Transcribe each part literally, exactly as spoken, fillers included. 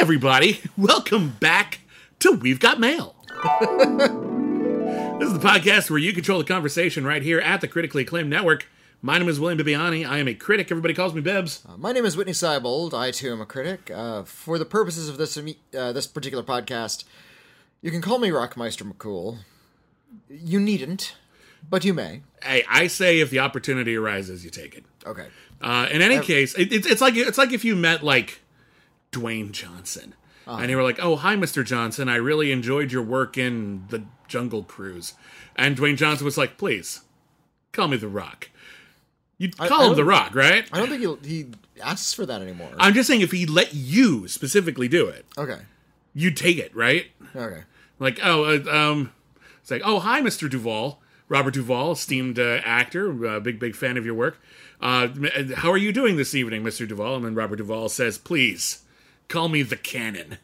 everybody. Welcome back to We've Got Mail. This is the podcast where you control the conversation right here at the Critically Acclaimed Network. My name is William Bibiani. I am a critic. Everybody calls me Bibbs. Uh, my name is Whitney Seibold. I, too, am a critic. Uh, for the purposes of this uh, this particular podcast, you can call me Rockmeister McCool. You needn't, but you may. Hey, I say if the opportunity arises, you take it. Okay. Uh, in any I've... case, it, it's, it's like it's like if you met, like, Dwayne Johnson. Uh-huh. And you were like, oh, hi, Mister Johnson. I really enjoyed your work in The Jungle Cruise. And Dwayne Johnson was like, please, call me The Rock. You'd call I, him The Rock, right? I don't think he'll, he asks for that anymore. I'm just saying if he let you specifically do it, okay, you'd take it, right? Okay. Like, oh, uh, um, it's like, oh, hi, Mister Duvall. Robert Duvall, esteemed uh, actor, uh, big, big fan of your work. Uh, how are you doing this evening, Mister Duvall? And then Robert Duvall says, please, call me The Cannon.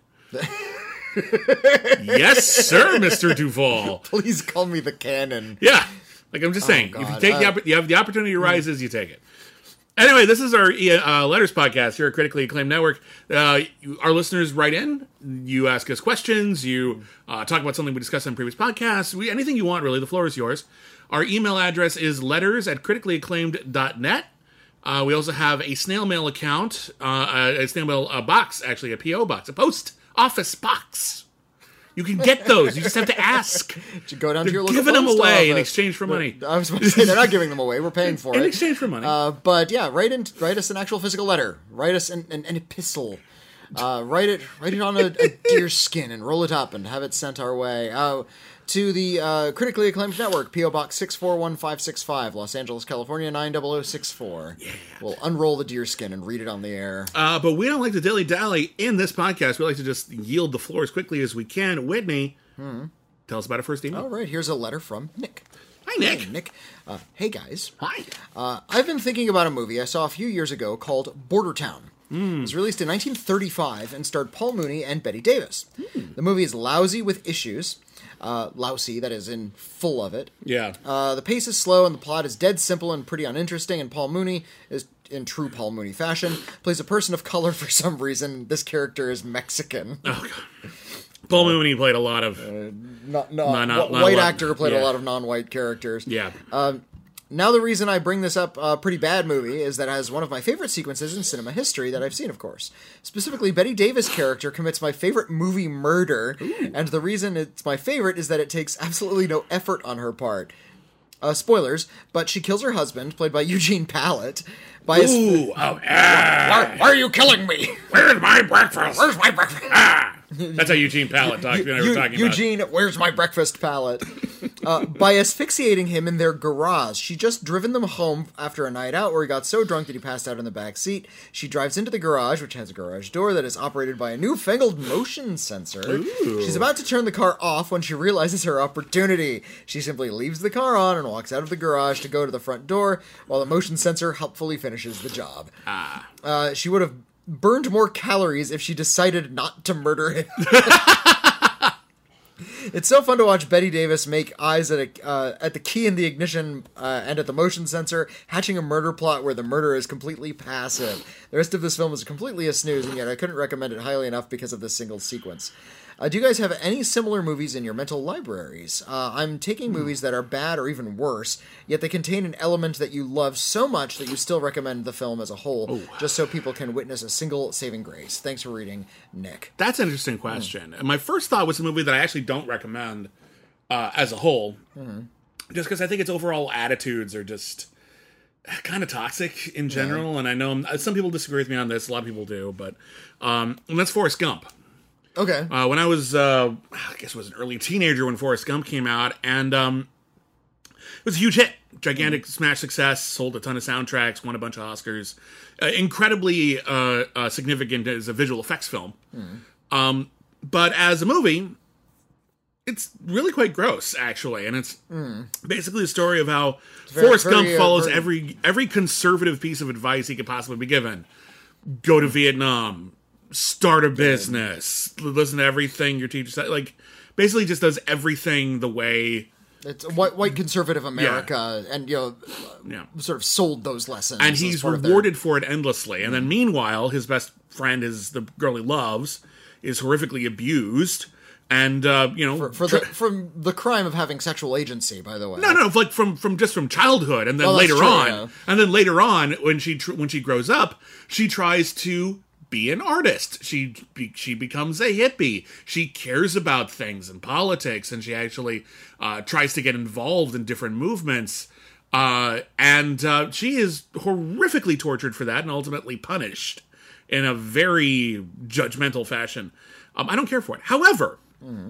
Yes, sir, Mister Duvall. Please call me The Cannon. Yeah. Like, I'm just saying, oh, if you take uh, the opp- you have the opportunity arises, you take it. Anyway, this is our uh, Letters podcast here at Critically Acclaimed Network. Uh, you, our listeners write in. You ask us questions. You uh, talk about something we discussed on previous podcasts. We, anything you want, really. The floor is yours. Our email address is letters at critically acclaimed dot net. Uh, we also have a snail mail account, uh, a snail mail uh, box, actually, a P O box, a post office box. You can get those. You just have to ask. You go down they're to your local giving them away office. in exchange for money. I was about to say, they're not giving them away. We're paying for in it. In exchange for money. Uh, but yeah, write in, write us an actual physical letter. Write us an, an, an epistle. Uh, write it write it on a, a deer skin and roll it up and have it sent our way. Uh, to the uh, Critically Acclaimed Network, P O Box six four one five six five, Los Angeles, California, nine zero zero six four. Yeah. We'll unroll the deer skin and read it on the air. Uh, but we don't like to dilly-dally in this podcast. We like to just yield the floor as quickly as we can. Whitney, hmm. tell us about our first email. All right, here's a letter from Nick. Hi, Nick. Hey, Nick. Uh, hey, guys. Hi. Uh, I've been thinking about a movie I saw a few years ago called Border Town. Mm. It was released in nineteen thirty-five and starred Paul Mooney and Bette Davis. Mm. The movie is lousy with issues. Uh, lousy, that is, in full of it. Yeah. Uh, the pace is slow and the plot is dead simple and pretty uninteresting, and Paul Mooney is, in true Paul Mooney fashion, plays a person of color for some reason. This character is Mexican. Oh, God. Paul Mooney played a lot of... Uh, not, not, not, not, white not actor who played yeah. a lot of non-white characters. Yeah. Um, now the reason I bring this up, a uh, pretty bad movie, is that it has one of my favorite sequences in cinema history that I've seen, of course. Specifically, Bette Davis' character commits my favorite movie murder, Ooh. And the reason it's my favorite is that it takes absolutely no effort on her part. Uh, spoilers, but she kills her husband, played by Eugene Pallett. By Ooh, his... oh, ah. why, why are you killing me? Where's my breakfast? Where's my breakfast? Ah. That's how Eugene Pallett talked. You, you, talking Eugene, about. where's my breakfast Pallett? Uh, by asphyxiating him in their garage. She just driven them home after a night out where he got so drunk that he passed out in the back seat. She drives into the garage, which has a garage door that is operated by a newfangled motion sensor. Ooh. She's about to turn the car off when she realizes her opportunity. She simply leaves the car on and walks out of the garage to go to the front door while the motion sensor helpfully finishes the job. Ah. Uh, she would have burned more calories if she decided not to murder him. It's so fun to watch Bette Davis make eyes at a, uh, at the key in the ignition uh, and at the motion sensor, hatching a murder plot where the murderer is completely passive. The rest of this film is completely a snooze, and yet I couldn't recommend it highly enough because of this single sequence. Uh, do you guys have any similar movies in your mental libraries? Uh, I'm taking movies that are bad or even worse, yet they contain an element that you love so much that you still recommend the film as a whole, Ooh. Just so people can witness a single saving grace. Thanks for reading, Nick. That's an interesting question. Mm. My first thought was a movie that I actually don't recommend uh, as a whole, mm-hmm. just because I think its overall attitudes are just kind of toxic in general, yeah. and I know some people disagree with me on this, a lot of people do, but um, and that's Forrest Gump. Okay. Uh, when I was, uh, I guess I was an early teenager when Forrest Gump came out, and um, it was a huge hit. Gigantic mm. smash success, sold a ton of soundtracks, won a bunch of Oscars. Uh, incredibly uh, uh, significant as a visual effects film. Mm. Um, but as a movie, it's really quite gross, actually. And it's mm. basically a story of how very, Forrest very, Gump uh, follows very... every every conservative piece of advice he could possibly be given. Go to Vietnam. Start a business. Yeah. Listen to everything your teacher said. Like, basically just does everything the way... It's white, white conservative America, yeah. and, you know, yeah. sort of sold those lessons. And he's rewarded their... for it endlessly. And then meanwhile, his best friend is the girl he loves, is horrifically abused. And, uh, you know... For, for the, from the crime of having sexual agency, by the way. No, no, like from, from just from childhood, and then Well, that's later true, on, yeah. and then later on, when she tr- when she grows up, she tries to be an artist. She be- she becomes a hippie. She cares about things and politics, and she actually uh, tries to get involved in different movements. Uh, and uh, she is horrifically tortured for that, and ultimately punished in a very judgmental fashion. Um, I don't care for it. However. Mm-hmm.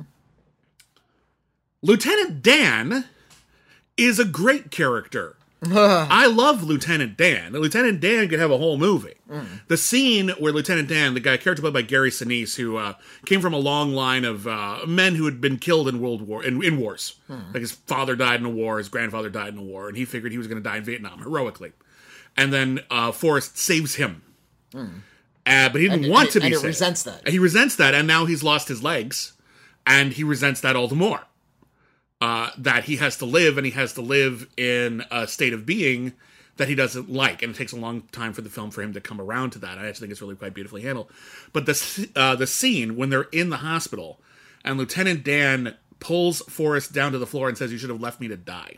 Lieutenant Dan is a great character. I love Lieutenant Dan. Lieutenant Dan could have a whole movie. Mm. The scene where Lieutenant Dan, the guy character played by Gary Sinise, who uh, came from a long line of uh, men who had been killed in World War in, in wars. Mm. Like his father died in a war, his grandfather died in a war, and he figured he was going to die in Vietnam heroically. And then uh, Forrest saves him. Mm. Uh, but he didn't and, want and, to be and saved. he resents that. He resents that, and now he's lost his legs, and he resents that all the more. Uh, that he has to live, and he has to live in a state of being that he doesn't like, and it takes a long time for the film for him to come around to that. I actually think it's really quite beautifully handled. But the uh, the scene when they're in the hospital, and Lieutenant Dan pulls Forrest down to the floor and says, "You should have left me to die,"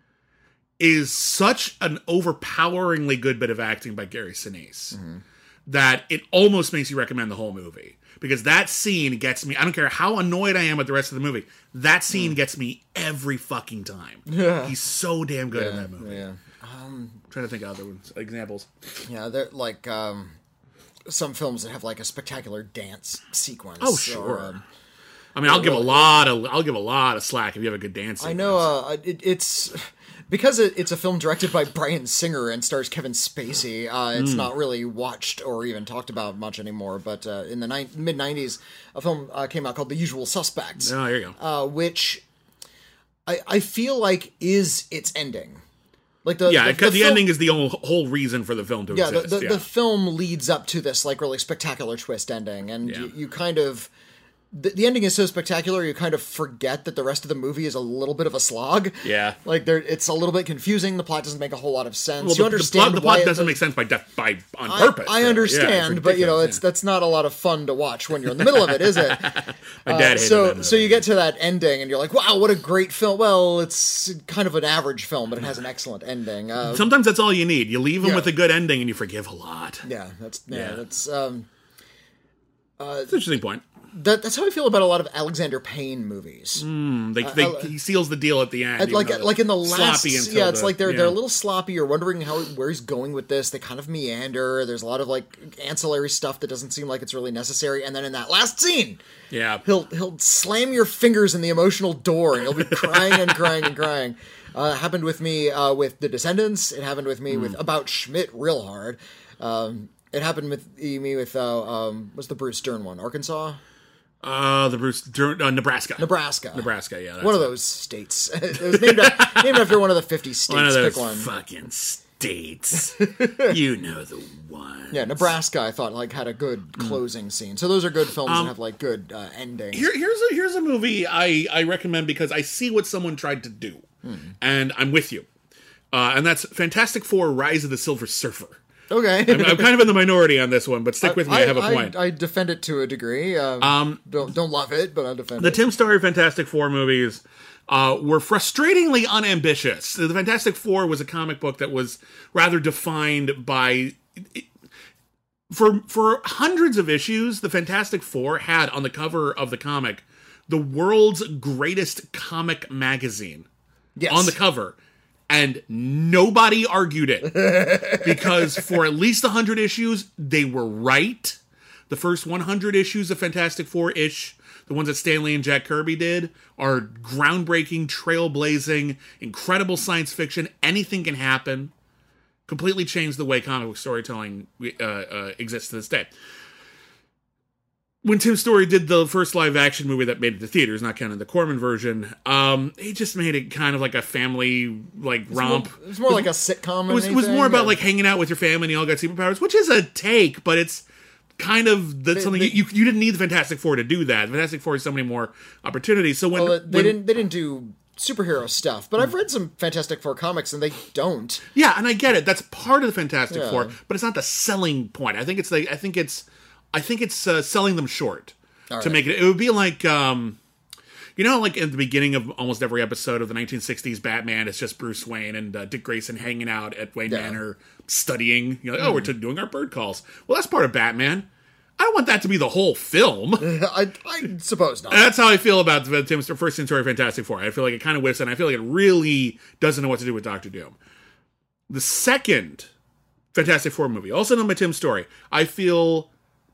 is such an overpoweringly good bit of acting by Gary Sinise. Mm-hmm. That it almost makes you recommend the whole movie. Because that scene gets me, I don't care how annoyed I am with the rest of the movie, that scene mm. gets me every fucking time. Yeah. He's so damn good yeah, in that movie. Yeah. Um, I'm trying to think of other ones, examples. Yeah, they're like um, some films that have like a spectacular dance sequence. Oh, sure. Or, um, I mean, I'll give a lot of I'll give a lot of slack if you have a good dance sequence. I know uh, it, it's... Because it, it's a film directed by Bryan Singer and stars Kevin Spacey, uh, it's mm. not really watched or even talked about much anymore. But uh, in the ni- mid nineties, a film uh, came out called The Usual Suspects. Oh, there you go. Uh, which I, I feel like is its ending. Like the yeah, because the, the, the film, ending is the whole, whole reason for the film to yeah, exist. The, the, yeah, the film leads up to this like really spectacular twist ending, and yeah. you, you kind of... The, the ending is so spectacular, you kind of forget that the rest of the movie is a little bit of a slog. Yeah. Like, there, it's a little bit confusing. The plot doesn't make a whole lot of sense. Well, you the, understand the plot, the plot why doesn't it, make sense by def, by on I, purpose. I understand, yeah, but, you know, it's yeah. that's not a lot of fun to watch when you're in the middle of it, is it? My dad hated uh, so, that so you get to that ending, and you're like, wow, what a great film. Well, it's kind of an average film, but it has an excellent ending. Uh, Sometimes that's all you need. You leave them yeah. with a good ending, and you forgive a lot. Yeah, that's... Yeah, yeah. that's... Um, uh, that's an interesting point. That, that's how I feel about a lot of Alexander Payne movies. Mm, they, they, uh, he seals the deal at the end. Like, like in the last, yeah, it's the, like they're yeah. they're a little sloppy. You're wondering how where he's going with this. They kind of meander. There's a lot of like ancillary stuff that doesn't seem like it's really necessary. And then in that last scene, yeah, he'll he'll slam your fingers in the emotional door, and you'll be crying and crying and crying. Uh, it happened with me uh, with The Descendants. It happened with me mm. with About Schmidt real hard. Um, it happened with me with uh, um, what's the Bruce Dern one? Arkansas. Uh, the Bruce Dern, uh, Nebraska. Nebraska. Nebraska, yeah. That's one of it. those states. It was named, after, named after one of the fifty states. One of those Pick one. fucking states. You know the one. Yeah, Nebraska, I thought, like, had a good closing mm. scene. So those are good films um, that have, like, good uh, endings. Here, here's, a, here's a movie I, I recommend because I see what someone tried to do. Mm. And I'm with you. Uh, and that's Fantastic Four, Rise of the Silver Surfer. Okay. I'm, I'm kind of in the minority on this one, but stick with me. I, I have a point. I, I defend it to a degree. Um, um, don't don't love it, but I defend the it. The Tim Story Fantastic Four movies uh, were frustratingly unambitious. The Fantastic Four was a comic book that was rather defined by... It, for for hundreds of issues, the Fantastic Four had on the cover of the comic the world's greatest comic magazine. Yes. On the cover. And nobody argued it because for at least one hundred issues, they were right. The first one hundred issues of Fantastic Four-ish, the ones that Stan Lee and Jack Kirby did, are groundbreaking, trailblazing, incredible science fiction. Anything can happen. Completely changed the way comic book storytelling uh, uh, exists to this day. When Tim Story did the first live-action movie that made it to theaters, not counting the Corman version, um, he just made it kind of like a family, like, romp. It was more, it was more like a sitcom. It was, it was more about, like, hanging out with your family and you all got superpowers, which is a take, but it's kind of the, they, something... They, you, you didn't need the Fantastic Four to do that. The Fantastic Four has so many more opportunities. So when... Well, they, when, didn't, they didn't do superhero stuff, but I've read some Fantastic Four comics and they don't. Yeah, and I get it. That's part of the Fantastic yeah. Four, but it's not the selling point. I think it's like... I think it's... I think it's uh, selling them short. to right. make it. It would be like, um, you know, like in the beginning of almost every episode of the nineteen sixties Batman, it's just Bruce Wayne and uh, Dick Grayson hanging out at Wayne Yeah. Manor studying. You know, like, oh, we're t- doing our bird calls. Well, that's part of Batman. I don't want that to be the whole film. I, I suppose not. That's how I feel about the Tim's first story, Fantastic Four. I feel like it kind of whiffs, and I feel like it really doesn't know what to do with Doctor Doom. The second Fantastic Four movie, also known by Tim Story, I feel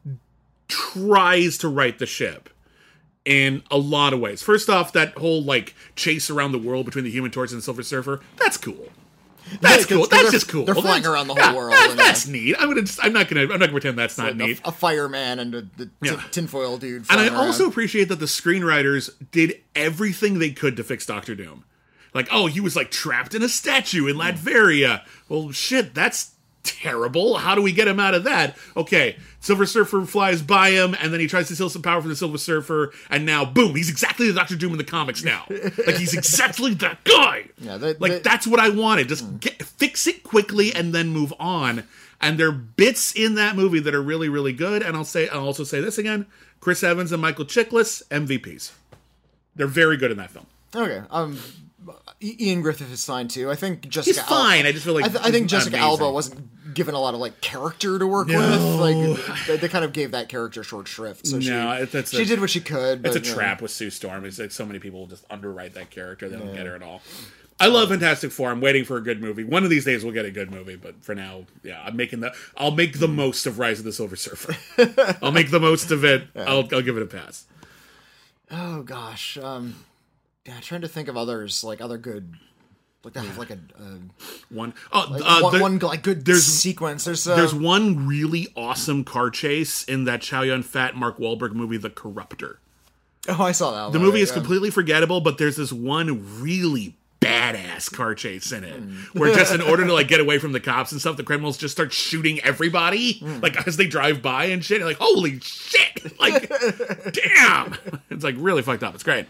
tries to right the ship in a lot of ways. First off, that whole like chase around the world between the Human Torch and the Silver Surfer, that's cool. That's Yeah, cool. 'cause That's they're- just cool. they're flying That's- around the whole yeah, world That, and, that's uh, neat. I'm gonna. Just, I'm not gonna. I'm not gonna pretend that's not Like neat. a, a fireman and a, the t- Yeah. tinfoil dude. And I flying also around. appreciate that the screenwriters did everything they could to fix Doctor Doom. Like, oh, he was like trapped in a statue in Latveria. Well, shit, that's terrible. How do we get him out of that? Okay, Silver Surfer flies by him, and then he tries to steal some power from the Silver Surfer, and now, boom, he's exactly the Doctor Doom in the comics now. Like, he's exactly that guy. Yeah, they- like, they- that's what I wanted. Just get, fix it quickly and then move on. And there are bits in that movie that are really, really good. And I'll say, I'll also say this again: Chris Evans and Michael Chiklis, M V Ps. They're very good in that film. Okay. Um, I- Ian Griffith is fine too. I think Jessica. He's fine. I just feel like I, th- I think he's Jessica amazing. Alba wasn't given a lot of like character to work No. with. Like they, they kind of gave that character short shrift. So she, No, it- that's she a- did what she could. It's but, a you know. trap with Sue Storm. It's like so many people just underwrite that character. They don't get her at all. I love Fantastic Four. I'm waiting for a good movie. One of these days we'll get a good movie, but for now, yeah, I'm making the. I'll make the most of Rise of the Silver Surfer. I'll make the most of it. I'll, I'll give it a pass. Oh gosh. Um, yeah, trying to think of others like other good. Like that have like a, a One, oh, like uh, one, the- one like good there's- sequence. There's uh, There's one really awesome car chase in that Chow Yun-Fat Mark Wahlberg movie, The Corruptor. oh I saw that. The movie is completely forgettable, but there's this one really badass car chase in it, where just in order to like get away from the cops and stuff, the criminals just start shooting everybody, like as they drive by and shit. You're like, holy shit! Like, damn! It's like really fucked up. It's great.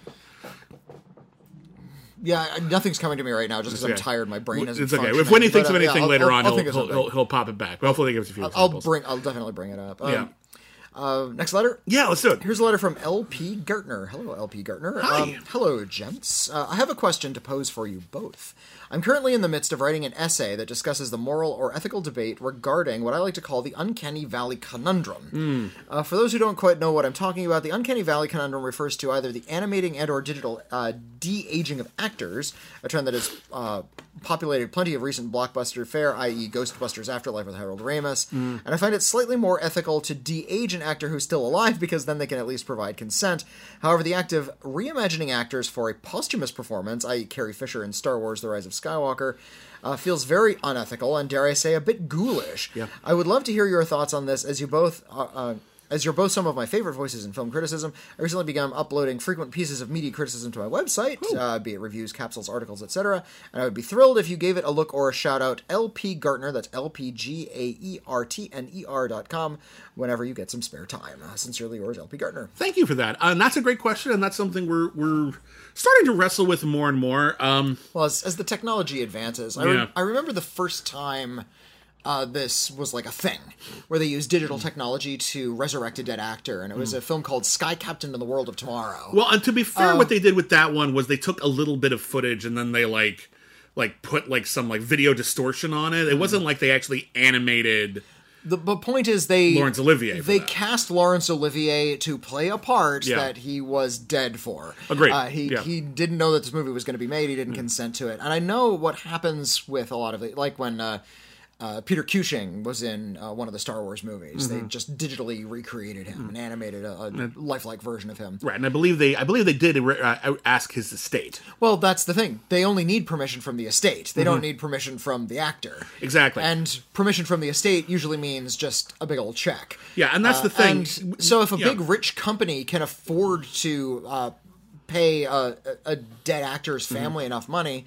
Yeah, nothing's coming to me right now just because I'm okay. tired. My brain isn't. It's okay. If functioning, when he thinks but, of uh, yeah, anything I'll- later I'll- on, I'll he'll, think of he'll, something. he'll, he'll pop it back. But hopefully, he gives us a few I'll examples. bring. I'll definitely bring it up. Um, Yeah. Uh, next letter. Yeah, let's do it. Here's a letter from L P Gartner. Hello, L P Gartner. Hi. Um, hello, gents. Uh, I have a question to pose for you both. I'm currently in the midst of writing an essay that discusses the moral or ethical debate regarding what I like to call the Uncanny Valley Conundrum. Uh, for those who don't quite know what I'm talking about, the Uncanny Valley Conundrum refers to either the animating and or digital uh, de-aging of actors, a trend that has uh, populated plenty of recent blockbuster fare, that is. Ghostbusters Afterlife with Harold Ramis, and I find it slightly more ethical to de-age an actor who's still alive because then they can at least provide consent. However, the act of reimagining actors for a posthumous performance, that is. Carrie Fisher in Star Wars The Rise of Skywalker, uh, feels very unethical and, dare I say, a bit ghoulish. Yeah. I would love to hear your thoughts on this, as you both uh, uh, as you're both some of my favorite voices in film criticism. I recently began uploading frequent pieces of media criticism to my website, uh, be it reviews, capsules, articles, et cetera. And I would be thrilled if you gave it a look or a shout out. L P Gartner, that's L P G A E R T N E R dot com, whenever you get some spare time. Uh, sincerely yours, L P Gartner. Thank you for that. Uh, and that's a great question, and that's something we're we're starting to wrestle with more and more. Um, Well, as, as the technology advances, I, Yeah. re- I remember the first time uh, this was like a thing, where they used digital technology to resurrect a dead actor, and it was a film called Sky Captain in the World of Tomorrow. well, and to be fair, Uh, what they did with that one was they took a little bit of footage and then they like like put like some like video distortion on it. It Hmm. wasn't like they actually animated. The, the point is they Laurence Olivier for they that. cast Laurence Olivier to play a part Yeah. that he was dead for. Agreed. Uh, he Yeah. he didn't know that this movie was going to be made. He didn't consent to it. And I know what happens with a lot of it, like when uh, uh, Peter Cushing was in uh, one of the Star Wars movies. Mm-hmm. They just digitally recreated him and animated a, a lifelike version of him. Right, and I believe they I believe they did uh, ask his estate. Well, that's the thing. They only need permission from the estate. They don't need permission from the actor. Exactly. And permission from the estate usually means just a big old check. Yeah, and that's Uh, the thing. and so if a Yeah. big rich company can afford to uh, pay a, a a dead actor's Mm-hmm. family enough money,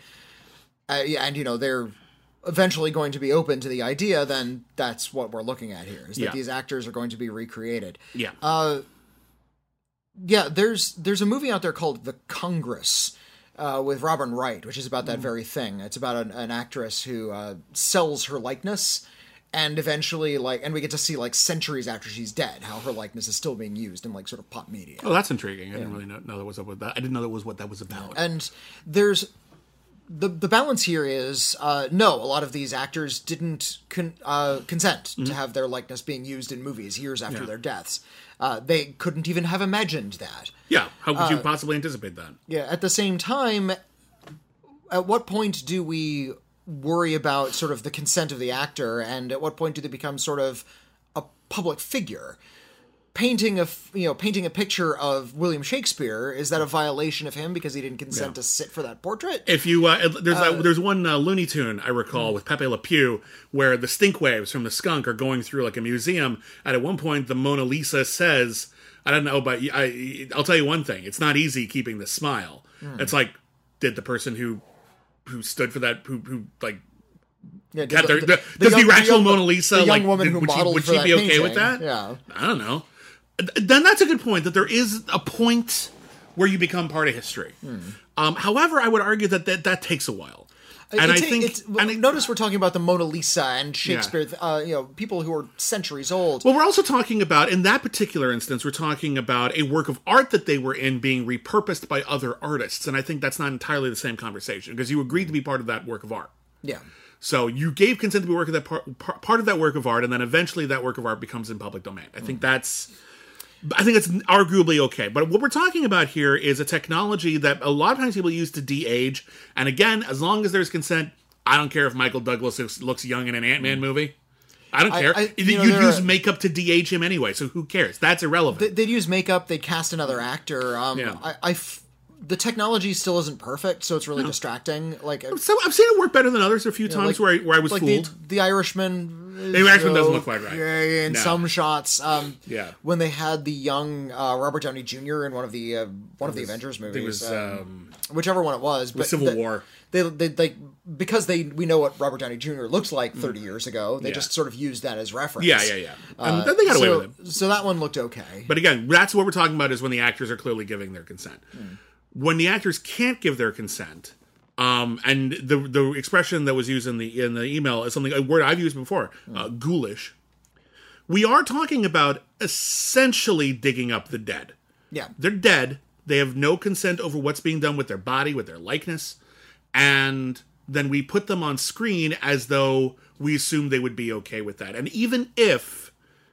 uh, yeah, and you know they're eventually going to be open to the idea, then that's what we're looking at here. Is that Yeah. these actors are going to be recreated. Yeah. Uh, yeah, there's there's a movie out there called The Congress. Uh, with Robin Wright, which is about that very thing. It's about an, an actress who uh, sells her likeness and eventually, like, and we get to see, like, centuries after she's dead, how her likeness is still being used in, like, sort of pop media. Oh, that's intriguing. I didn't really know, know that was up with that. I didn't know that was what that was about. And there's the the balance here is uh, no, a lot of these actors didn't con- uh, consent mm-hmm. to have their likeness being used in movies years after yeah. their deaths. Uh, they couldn't even have imagined that. Yeah, how could uh, you possibly anticipate that? Yeah, at the same time, at what point do we worry about sort of the consent of the actor, and at what point do they become sort of a public figure? Painting a you know painting a picture of William Shakespeare, is that a violation of him because he didn't consent yeah. to sit for that portrait? If you uh, there's uh, that, there's one uh, Looney Tune I recall mm-hmm. with Pepe Le Pew where the stink waves from the skunk are going through like a museum, and at one point the Mona Lisa says, "I don't know, but I I'll tell you one thing: it's not easy keeping the smile." Mm. It's like, did the person who who stood for that who who like yeah, got the, their, the, the, the does young, the actual the young, Mona Lisa the young like woman did, who would modeled she, would for she that be okay painting. with that? Yeah, I don't know. Then that's a good point, that there is a point where you become part of history. Hmm. Um, however, I would argue that that, that takes a while. And it's, I think, it's, and it, notice we're talking about the Mona Lisa and Shakespeare, yeah. uh, you know, people who are centuries old. Well, we're also talking about, in that particular instance, we're talking about a work of art that they were in being repurposed by other artists. And I think that's not entirely the same conversation, because you agreed to be part of that work of art. Yeah. So you gave consent to be work of that part, part of that work of art, and then eventually that work of art becomes in public domain. I think mm. that's... I think it's arguably okay. But what we're talking about here is a technology that a lot of times people use to de-age. And again, as long as there's consent, I don't care if Michael Douglas looks, looks young in an Ant-Man movie. I don't care. I, I, you You'd know, use makeup to de-age him anyway, so who cares? That's irrelevant. They'd use makeup, they'd cast another actor. Um, yeah. I, I f- the technology still isn't perfect, so it's really no. distracting. Like, so I've seen it work better than others a few times know, like, where, I, where I was like fooled. The, the Irishman... The Irishman doesn't look quite right. Yeah, in no. some shots. Um, yeah. When they had the young uh, Robert Downey Junior in one of the uh, one of the Avengers movies, it was, um, um, whichever one it was, but Civil the, War. They, they, they, because they, we know what Robert Downey Junior looks like thirty mm. years ago. They yeah. just sort of used that as reference. Yeah, yeah, yeah. Uh, and they got away so, with it. So that one looked okay. But again, that's what we're talking about, is when the actors are clearly giving their consent. Mm. When the actors can't give their consent. Um, and the the expression that was used in the in the email is something, a word I've used before, mm. uh, ghoulish. We are talking about essentially digging up the dead. Yeah. They're dead. They have no consent over what's being done with their body, with their likeness. And then we put them on screen as though we assume they would be okay with that. And even if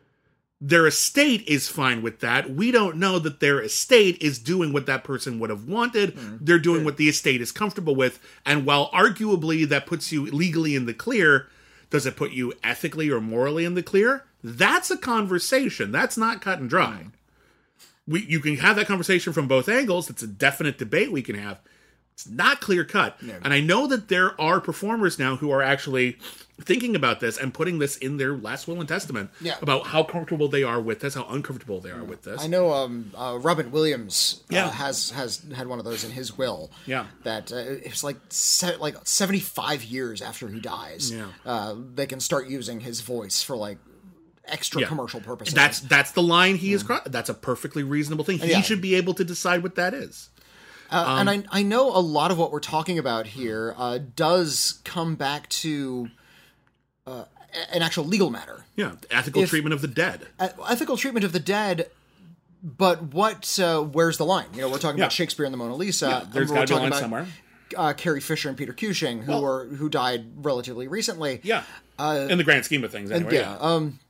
their estate is fine with that, we don't know that their estate is doing what that person would have wanted. Mm, They're doing what the estate is comfortable with. And while arguably that puts you legally in the clear, does it put you ethically or morally in the clear? That's a conversation. That's not cut and dry. Mm. We, you can have that conversation from both angles. It's a definite debate we can have. It's not clear cut. Yeah. And I know that there are performers now who are actually thinking about this and putting this in their last will and testament yeah. about how comfortable they are with this, how uncomfortable they are with this. I know um, uh, Robin Williams uh, yeah. has has had one of those in his will. Yeah, that uh, it's like se- like seventy-five years after he dies. Yeah, uh, they can start using his voice for like extra yeah. commercial purposes. That's that's the line he is. Cro- that's a perfectly reasonable thing. He yeah. should be able to decide what that is. Uh, um, and I I know a lot of what we're talking about here uh, does come back to uh, an actual legal matter. Yeah, ethical if, treatment of the dead. Uh, ethical treatment of the dead, but what? Uh, where's the line? You know, we're talking yeah. about Shakespeare and the Mona Lisa. Yeah, there's got to be a line somewhere. Uh, Carrie Fisher and Peter Cushing, who well, were who died relatively recently. Yeah, uh, in the grand scheme of things, anyway. And, yeah. yeah. Um,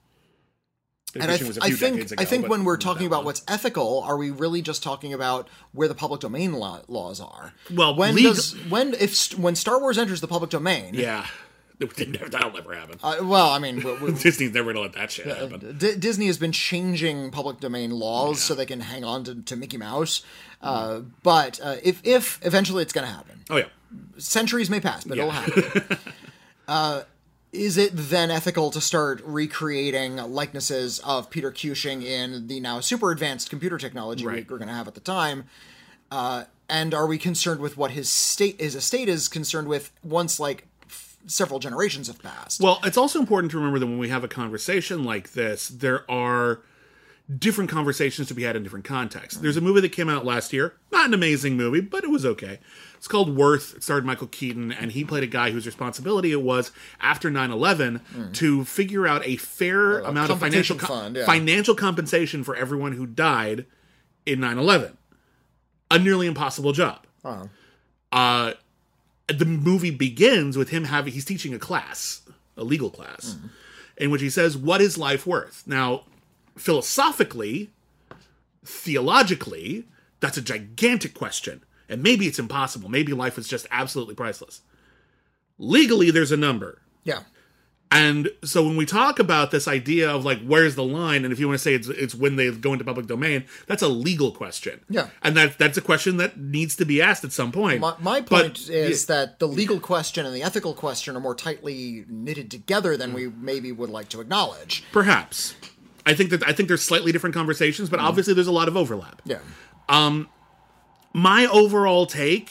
And I, th- I think ago, I think when we're talking about what's ethical, are we really just talking about where the public domain law- laws are? Well, when legal- does when if when Star Wars enters the public domain? Yeah, that'll never happen. Uh, well, I mean, we're, Disney's never gonna let that shit happen. D- Disney has been changing public domain laws yeah. so they can hang on to, to Mickey Mouse. Uh, but uh, if if eventually it's going to happen, oh yeah, centuries may pass, but yeah. it'll happen. uh, Is it then ethical to start recreating likenesses of Peter Cushing in the now super advanced computer technology right. we're going to have at the time? Uh, and are we concerned with what his state, his estate is concerned with once like f- several generations have passed? Well, it's also important to remember that when we have a conversation like this, there are different conversations to be had in different contexts. There's a movie that came out last year, not an amazing movie, but it was okay. It's called Worth. It starred Michael Keaton, and he played a guy whose responsibility it was after nine eleven mm. to figure out a fair uh, amount of financial co- fund, yeah. financial compensation for everyone who died in nine eleven. A nearly impossible job. Uh-huh. Uh, the movie begins with him having, he's teaching a class, a legal class, mm. in which he says, what is life worth? Now, philosophically, theologically, that's a gigantic question. And maybe it's impossible. Maybe life is just absolutely priceless. Legally, there's a number. Yeah. And so when we talk about this idea of like, where's the line? And if you want to say it's it's when they go into public domain, that's a legal question. Yeah. And that that's a question that needs to be asked at some point. My, my point but, is yeah. that the legal question and the ethical question are more tightly knitted together than we maybe would like to acknowledge. Perhaps. I think that I think there's slightly different conversations, but mm. obviously there's a lot of overlap. Yeah. Um, my overall take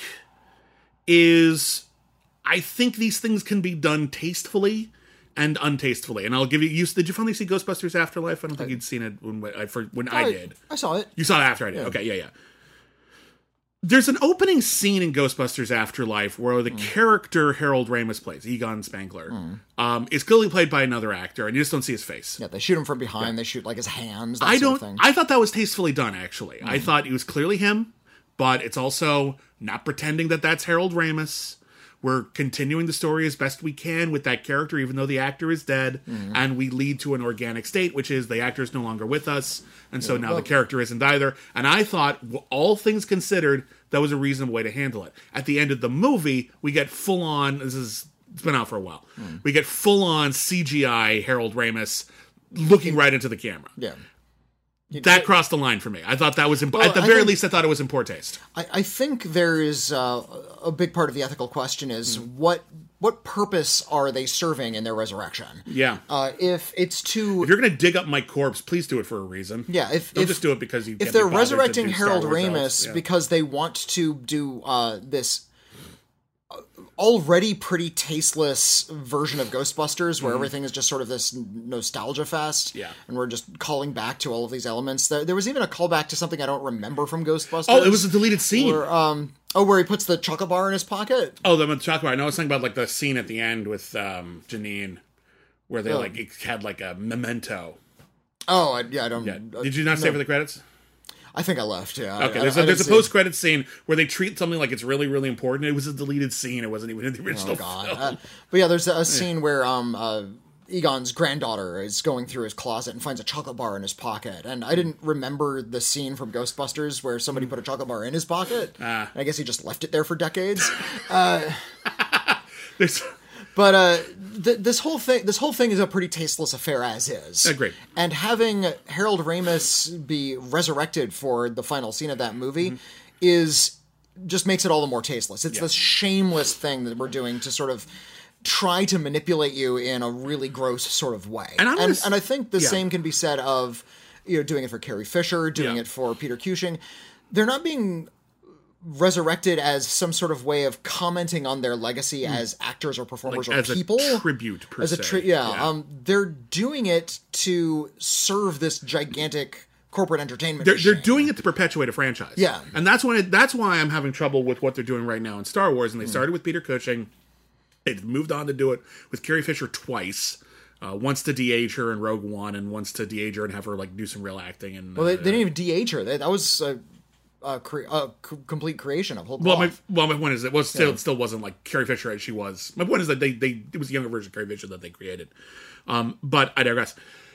is I think these things can be done tastefully and untastefully. And I'll give you, you did you finally see Ghostbusters Afterlife? I don't think I, you'd seen it when I, for, when I, I did. I saw it. You saw it after I did. Yeah. Okay, yeah, yeah. There's an opening scene in Ghostbusters Afterlife where the mm. character Harold Ramis plays, Egon Spangler, mm. um, is clearly played by another actor, and you just don't see his face. Yeah, they shoot him from behind. Yeah. They shoot like his hands. That I sort don't. Of thing. I thought that was tastefully done. Actually, mm. I thought it was clearly him, but it's also not pretending that that's Harold Ramis. We're continuing the story as best we can with that character, even though the actor is dead, mm. and we lead to an organic state, which is the actor is no longer with us, and so yeah, now well, the character isn't either. And I thought, all things considered, that was a reasonable way to handle it. At the end of the movie, we get full-on, this is, it's been out for a while, mm. we get full-on C G I Harold Ramis looking right into the camera. Yeah. You that crossed the line for me. I thought that was, imp- well, at the I very think, least, I thought it was in poor taste. I, I think there is uh, a big part of the ethical question is mm. what what purpose are they serving in their resurrection? Yeah. Uh, if it's to... If you're going to dig up my corpse, please do it for a reason. Yeah. If, Don't if, just do it because you If they're resurrecting Harold Ramis yeah. because they want to do uh, this already pretty tasteless version of Ghostbusters where mm. everything is just sort of this nostalgia fest. Yeah. And we're just calling back to all of these elements. There, there was even a callback to something I don't remember from Ghostbusters. Oh, it was a deleted scene. Where, um, oh, where he puts the chocolate bar in his pocket? Oh, the chocolate bar. No, I was talking about like the scene at the end with um, Janine where they oh. like it had like a memento. Oh, I, yeah, I don't... Yeah. Did you not no. stay for the credits? I think I left, yeah. Okay, I, there's I, a, I there's a post-credit scene where they treat something like it's really, really important. It was a deleted scene. It wasn't even in the original oh, God. film. Uh, but yeah, there's a, a scene where um, uh, Egon's granddaughter is going through his closet and finds a chocolate bar in his pocket. And I didn't remember the scene from Ghostbusters where somebody put a chocolate bar in his pocket. Ah. I guess he just left it there for decades. uh, there's... But uh, th- this whole thing, this whole thing is a pretty tasteless affair as is. Agreed. And having Harold Ramis be resurrected for the final scene of that movie mm-hmm. is just makes it all the more tasteless. It's yeah. this shameless thing that we're doing to sort of try to manipulate you in a really gross sort of way. And and, s- and I think the yeah. same can be said of you know doing it for Carrie Fisher, doing yeah. it for Peter Cushing. They're not being resurrected as some sort of way of commenting on their legacy mm. as actors or performers like or as people. As a tribute, per as a tri- se. Yeah, yeah. Um, they're doing it to serve this gigantic corporate entertainment they're, machine. They're doing it to perpetuate a franchise. Yeah. And that's when it, that's why I'm having trouble with what they're doing right now in Star Wars. And they mm. started with Peter Cushing. They've moved on to do it with Carrie Fisher twice. Uh, once to de-age her in Rogue One, and once to de-age her and have her like do some real acting. And well, they, uh, they didn't even de-age her. They, that was a, a, cre- a c- complete creation of whole. Well, my well, my point is it was still yeah. it still wasn't like Carrie Fisher as she was. My point is that they they it was the younger version of Carrie Fisher that they created. Um, but I digress.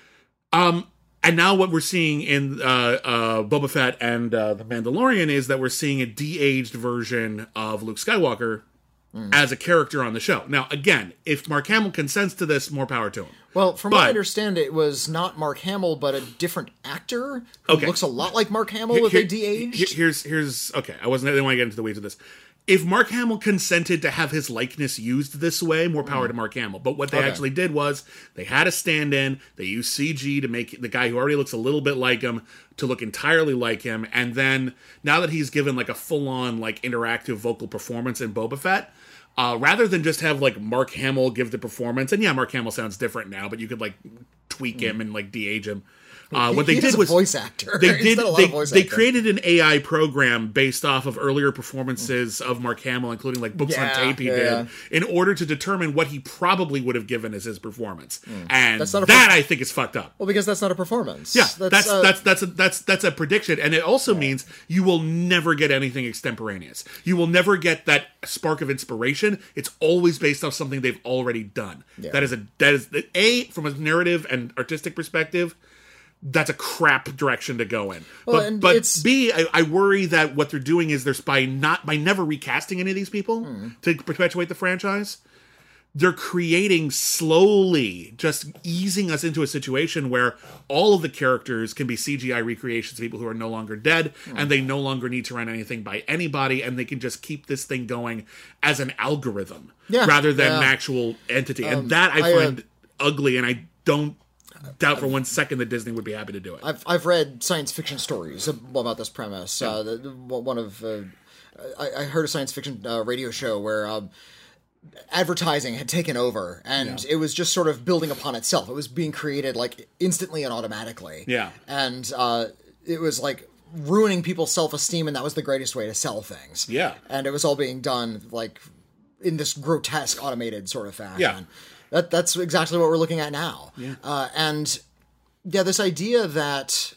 Um, and now what we're seeing in uh, uh, Boba Fett and uh, the Mandalorian is that we're seeing a de-aged version of Luke Skywalker. Mm. As a character on the show. Now, again, if Mark Hamill consents to this, more power to him. Well, from but, what I understand, it was not Mark Hamill, but a different actor who okay. looks a lot like Mark Hamill here, if they de-aged. Here's, here's, okay, I wasn't, I didn't want to get into the weeds of this. If Mark Hamill consented to have his likeness used this way, more power mm. to Mark Hamill. But what they okay. actually did was, they had a stand-in, they used C G to make the guy who already looks a little bit like him to look entirely like him, and then, now that he's given like a full-on like interactive vocal performance in Boba Fett, Uh, rather than just have like Mark Hamill give the performance, and yeah, Mark Hamill sounds different now, but you could like tweak him and like de-age him. Uh, what they he did is a was voice actor. They He's did. done a lot They, of voice they acting. created an A I program based off of earlier performances of Mark Hamill, including like books Yeah, on tape he yeah, did, yeah. in order to determine what he probably would have given as his performance. And That's not a that per- I think is fucked up. Well, because that's not a performance. Yeah, that's uh, that's that's a, that's that's a prediction, and it also means you will never get anything extemporaneous. You will never get that spark of inspiration. It's always based off something they've already done. Yeah. That is a that is a from a narrative and artistic perspective. That's a crap direction to go in. Well, but and but it's- B, I, I worry that what they're doing is they're by not by never recasting any of these people Hmm. to perpetuate the franchise. They're creating slowly, just easing us into a situation where all of the characters can be C G I recreations of people who are no longer dead, Hmm. and they no longer need to run anything by anybody, and they can just keep this thing going as an algorithm Yeah, rather than yeah. an actual entity. And Um, that I I, uh, find ugly, and I don't doubt for one second that Disney would be happy to do it. I've I've read science fiction stories about this premise. Uh, the, one of uh, I, I heard a science fiction uh, radio show where um, advertising had taken over, and it was just sort of building upon itself. It was being created like instantly and automatically. Yeah. and uh, it was like ruining people's self esteem, and that was the greatest way to sell things. Yeah. and it was all being done like in this grotesque automated sort of fashion. Yeah. That that's exactly what we're looking at now. Yeah. Uh, and yeah, this idea that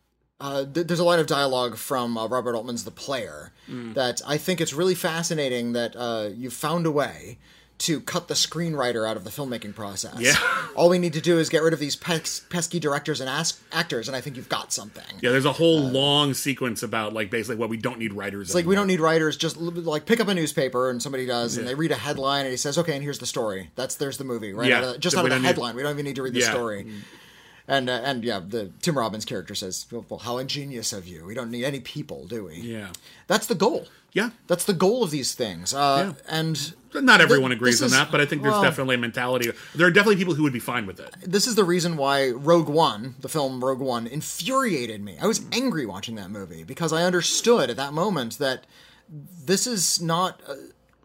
uh, th- there's a line of dialogue from uh, Robert Altman's The Player Mm. that I think it's really fascinating that uh, you found a way to cut the screenwriter out of the filmmaking process. Yeah. All we need to do is get rid of these pes- pesky directors and as- actors, and I think you've got something. Yeah, there's a whole long sequence about like basically what we don't need writers. It's like we don't need writers. Just l- like pick up a newspaper and somebody does, and they read a headline and he says, "Okay, and here's the story." That's there's the movie, right? Yeah. Out of, just We out of the don't need- headline. We don't even need to read the Yeah. story. And uh, and yeah, the Tim Robbins character says, "Well, well, how ingenious of you. We don't need any people, do we?" Yeah. That's the goal. Yeah. That's the goal of these things. Uh, And Not everyone th- agrees this on is- that, but I think there's well, definitely a mentality. There are definitely people who would be fine with it. this is the reason why Rogue One, the film Rogue One, infuriated me. I was angry watching that movie because I understood at that moment that this is not. Uh,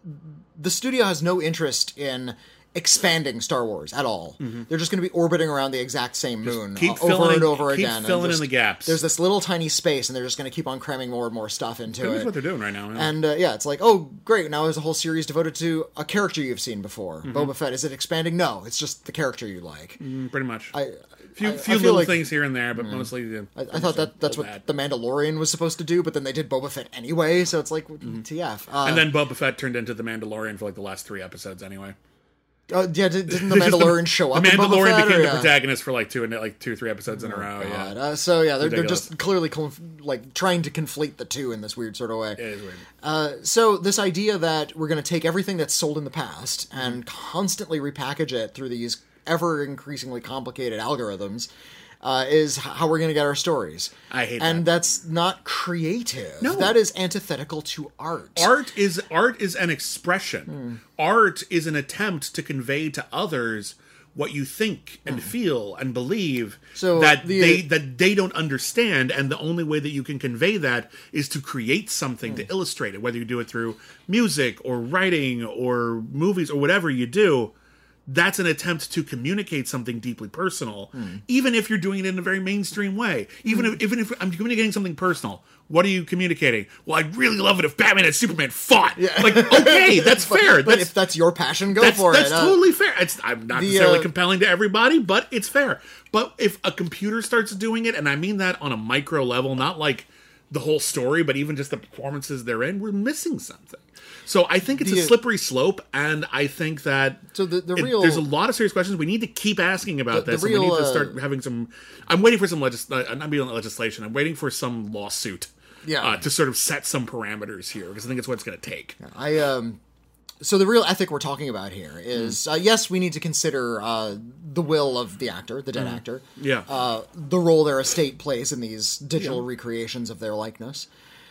the studio has no interest in expanding Star Wars at all. They're just going to be orbiting around the exact same moon keep uh, over filling and in- over keep again. and filling in just- the gaps. There's this little tiny space, and they're just going to keep on cramming more and more stuff into That's it. what they're doing right now. Yeah. And uh, yeah, it's like, oh, great! Now there's a whole series devoted to a character you've seen before. Mm-hmm. Boba Fett. Is it expanding? No, it's just the character you like. Mm, Pretty much. I, few I- few I feel little like- things here and there, but mostly. Yeah, I, I thought that that's what bad. the Mandalorian was supposed to do, but then they did Boba Fett anyway. So it's like T F. Uh, And then Boba Fett turned into the Mandalorian for like the last three episodes anyway. uh, yeah, did, didn't the Mandalorian show up? The in Boba Mandalorian Fett, became or, the yeah? protagonist for like two and like two or three episodes in a row. God. Yeah, Uh, so yeah, they're, they're Ridiculous. just clearly conf- like trying to conflate the two in this weird sort of way. it is weird. Uh, so this idea that we're going to take everything that's sold in the past and constantly repackage it through these ever increasingly complicated algorithms uh, is h- how we're going to get our stories. I hate and that. that's not creative. No. That is antithetical to art. Art is art is an expression. Hmm. Art is an attempt to convey to others what you think and feel and believe Hmm. So that the- they that they don't understand, and the only way that you can convey that is to create something Hmm. to illustrate it, whether you do it through music or writing or movies or whatever you do. That's an attempt to communicate something deeply personal, Hmm. even if you're doing it in a very mainstream way. Even if even if I'm communicating something personal, what are you communicating? Well, I'd really love it if Batman and Superman fought. Like, okay, that's fair. But That's if that's your passion, go that's, for that's it. Uh, totally fair. It's I'm not the, necessarily uh, compelling to everybody, but it's fair. But if a computer starts doing it, and I mean that on a micro level, not like the whole story, but even just the performances they're in, we're missing something. So I think it's The- a slippery slope, and I think that So the- the it- real- there's a lot of serious questions we need to keep asking about The- the this. and we real, need to uh, start having some. I'm waiting for some legis. Uh, not being legislation. I'm waiting for some lawsuit. Yeah. Uh, to sort of set some parameters here, because I think it's what it's going to take. I um so the real ethic we're talking about here is uh, yes, we need to consider uh, the will of the actor, the dead actor, Yeah. uh, the role their estate plays in these digital recreations of their likeness.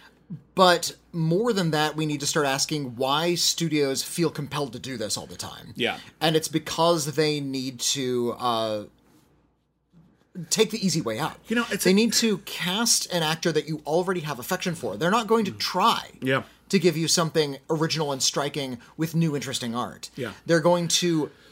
But more than that, we need to start asking why studios feel compelled to do this all the time. Yeah. And it's because they need to uh, take the easy way out. You know, it's they a- need to cast an actor that you already have affection for. They're not going to try Yeah. to give you something original and striking with new, interesting art. Yeah. They're going to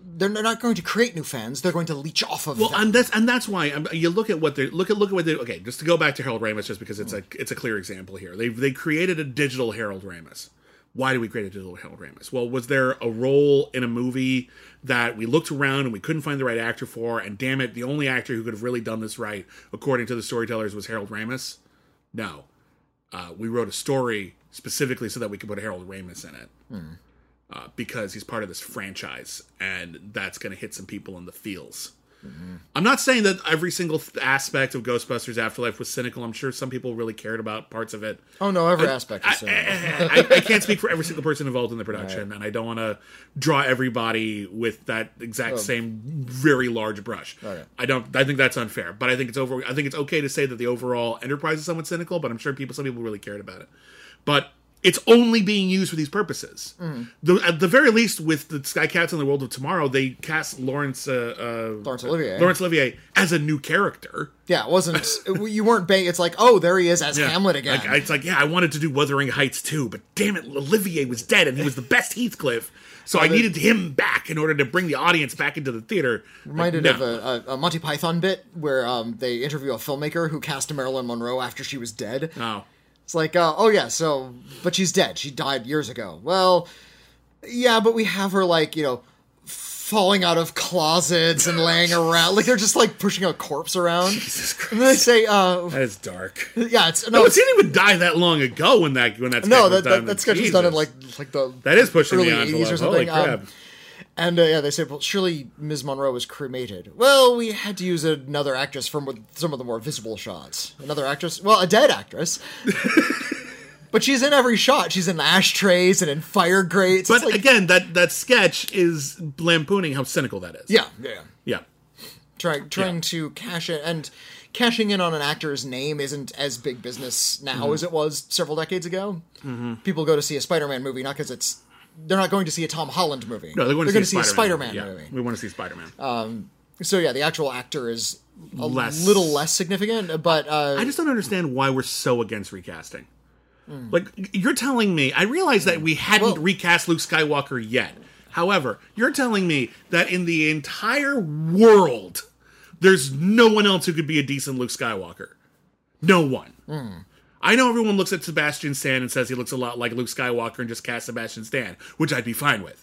they're not going to create new fans. They're going to leech off of Well, them. and that's and that's why um, you look at what they look at look at what they okay. Just to go back to Harold Ramis, just because it's a it's a clear example here. They they created a digital Harold Ramis. Why did we create a digital Harold Ramis? Well, was there a role in a movie that we looked around and we couldn't find the right actor for? And damn it, the only actor who could have really done this right, according to the storytellers, was Harold Ramis? No. Uh, we wrote a story specifically so that we could put Harold Ramis in it. Hmm. Uh, because he's part of this franchise, and that's going to hit some people in the feels. Mm-hmm. I'm not saying that every single th- aspect of Ghostbusters Afterlife was cynical. I'm sure some people really cared about parts of it. Oh, no, every I, aspect I, is cynical. I, I, I can't speak for every single person involved in the production, right. And I don't want to draw everybody with that exact oh. same very large brush. Okay. I don't. I think that's unfair, but I think it's over. I think it's okay to say that the overall enterprise is somewhat cynical, but I'm sure people, some people really cared about it. But it's only being used for these purposes. Mm. The, at the very least, with the Sky Cats in the World of Tomorrow, they cast Laurence uh, uh, Laurence Olivier Laurence Olivier as a new character. Yeah, it wasn't. You weren't. Ba- it's like, oh, there he is as yeah. Hamlet again. Like, it's like, yeah, I wanted to do Wuthering Heights too, but damn it, Olivier was dead, and he was the best Heathcliff. So I needed him back in order to bring the audience back into the theater. Reminded like, no. of a, a, a Monty Python bit where um, they interview a filmmaker who cast Marilyn Monroe after she was dead. Oh. It's like, uh, oh yeah, so, but she's dead. She died years ago. Well, yeah, but we have her, like, you know, falling out of closets and laying around. Like, they're just, like, pushing a corpse around. Jesus Christ. And then they say, uh... That is dark. Yeah, it's... No, no it didn't even die that long ago when that when that sketch no, was that, done. that, that sketch was done in, like, like the that is pushing early the envelope. eighties or something. Holy crap. Um, and, uh, yeah, they said, well, surely Miz Monroe was cremated. Well, we had to use another actress from some of the more visible shots. Another actress? Well, a dead actress. But she's in every shot. She's in ashtrays and in fire grates. But like, again, that, that sketch is lampooning how cynical that is. Yeah, yeah. Yeah. Trying trying yeah. to cash in. And cashing in on an actor's name isn't as big business now mm-hmm. as it was several decades ago. Mm-hmm. People go to see a Spider-Man movie not because it's... They're not going to see a Tom Holland movie. No, they're going, they're to, see going to see a Spider-Man movie. movie. Yeah, we want to see Spider-Man. Um, so yeah, the actual actor is a less, little less significant, but... Uh, I just don't understand why we're so against recasting. Mm. Like, you're telling me... I realize that we hadn't well, recast Luke Skywalker yet. However, you're telling me that in the entire world, there's no one else who could be a decent Luke Skywalker. No one. Mm. I know everyone looks at Sebastian Stan and says he looks a lot like Luke Skywalker and just cast Sebastian Stan, which I'd be fine with.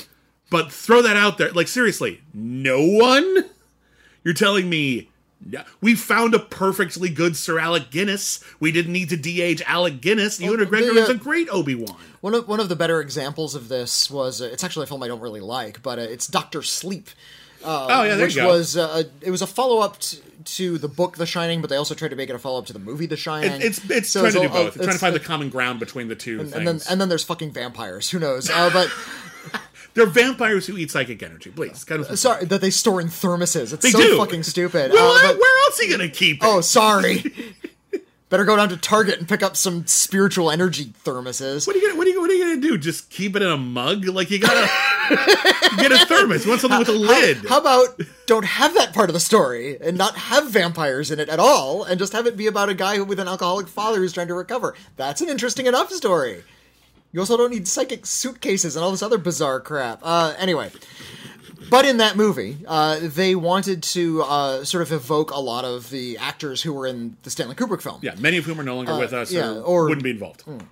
But throw that out there. Like, seriously, no one? You're telling me... Yeah, we found a perfectly good Sir Alec Guinness. We didn't need to de-age Alec Guinness. Ewan well, McGregor is uh, a great Obi-Wan. One of one of the better examples of this was uh, it's actually a film I don't really like, but uh, it's Doctor Sleep. Uh, oh yeah, there which you go. was uh, it was a follow-up t- to the book The Shining, but they also tried to make it a follow-up to the movie The Shining. It, it's it's so trying it's to do all, both. It's trying to find the common ground between the two and, things. And then and then there's fucking vampires. Who knows? Uh, but. They're vampires who eat psychic energy. Please, kind of sorry that they store in thermoses. It's they so do. fucking stupid. Well, uh, but, where else are you gonna keep it? Oh, sorry. Better go down to Target and pick up some spiritual energy thermoses. What are you gonna What are you, what are you gonna do? Just keep it in a mug? Like you gotta you get a thermos. You want something with a lid? How, how about don't have that part of the story and not have vampires in it at all, and just have it be about a guy with an alcoholic father who's trying to recover? That's an interesting enough story. You also don't need psychic suitcases and all this other bizarre crap. Uh, anyway, but in that movie, uh, they wanted to uh, sort of evoke a lot of the actors who were in the Stanley Kubrick film. Yeah, many of whom are no longer uh, with us yeah, or, or wouldn't be involved. Mm.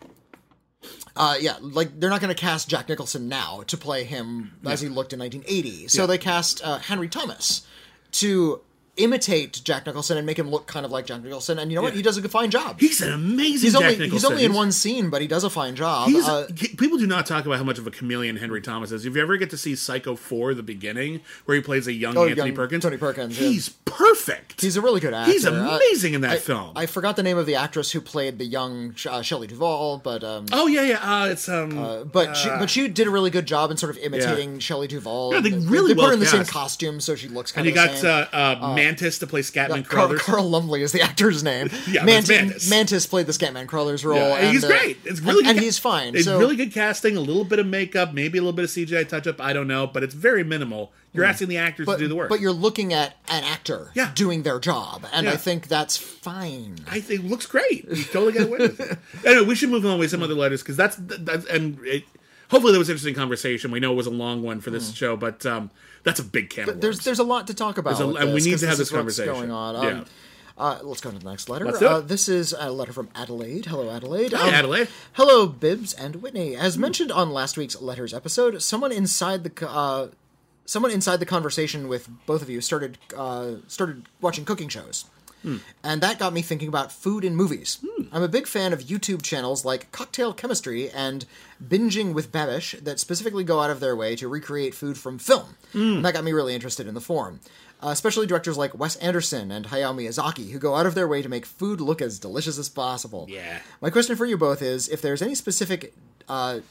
Uh, yeah, like they're not going to cast Jack Nicholson now to play him as yeah. he looked in nineteen eighty. So yeah. they cast uh, Henry Thomas to imitate Jack Nicholson and make him look kind of like Jack Nicholson, and you know yeah. what? He does a fine job. He's an amazing he's Jack only, Nicholson. He's only in one scene, but he does a fine job. He's, uh, people do not talk about how much of a chameleon Henry Thomas is. If you ever get to see Psycho four, the beginning, where he plays a young oh, Anthony young Perkins, Tony Perkins, he's yeah. perfect. He's a really good actor. He's amazing uh, in that I, film. I forgot the name of the actress who played the young uh, Shelley Duvall, but um, oh yeah, yeah, uh, it's um, uh, but uh, she, but she did a really good job in sort of imitating yeah. Shelley Duvall. Yeah, they really they, they well put her in the cast. same costume, so she looks kind and of. And you got uh, uh, Mantis to play Scatman yeah, Crothers. Carl, Carl Lumley is the actor's name. yeah, Mantis, Mantis. Mantis played the Scatman Crothers role. Yeah, and he's uh, great. It's really and, good and ca- he's fine. It's so. really good casting, a little bit of makeup, maybe a little bit of C G I touch up. I don't know, but it's very minimal. You're mm. asking the actors but, to do the work, but you're looking at an actor yeah. doing their job, and yeah. I think that's fine. I think it looks great. You totally get away with it. Anyway, we should move on with some other letters because that's that's and it, hopefully that was an interesting conversation. We know it was a long one for this mm. show, but um, that's a big can of worms. There's there's a lot to talk about, a, with and this, we need to have this this conversation. Going on. Um, yeah. Uh, let's go to the next letter. Let's do it. Uh, this is a letter from Adelaide. Hello, Adelaide. Hi, um, Adelaide. Hello, Bibbs and Whitney. As mentioned on last week's letters episode, someone inside the uh, someone inside the conversation with both of you started uh, started watching cooking shows. Hmm. And that got me thinking about food in movies. Hmm. I'm a big fan of YouTube channels like Cocktail Chemistry and Binging with Babish that specifically go out of their way to recreate food from film. Hmm. And that got me really interested in the form. Uh, especially directors like Wes Anderson and Hayao Miyazaki, who go out of their way to make food look as delicious as possible. Yeah. My question for you both is, if there's any specific uh,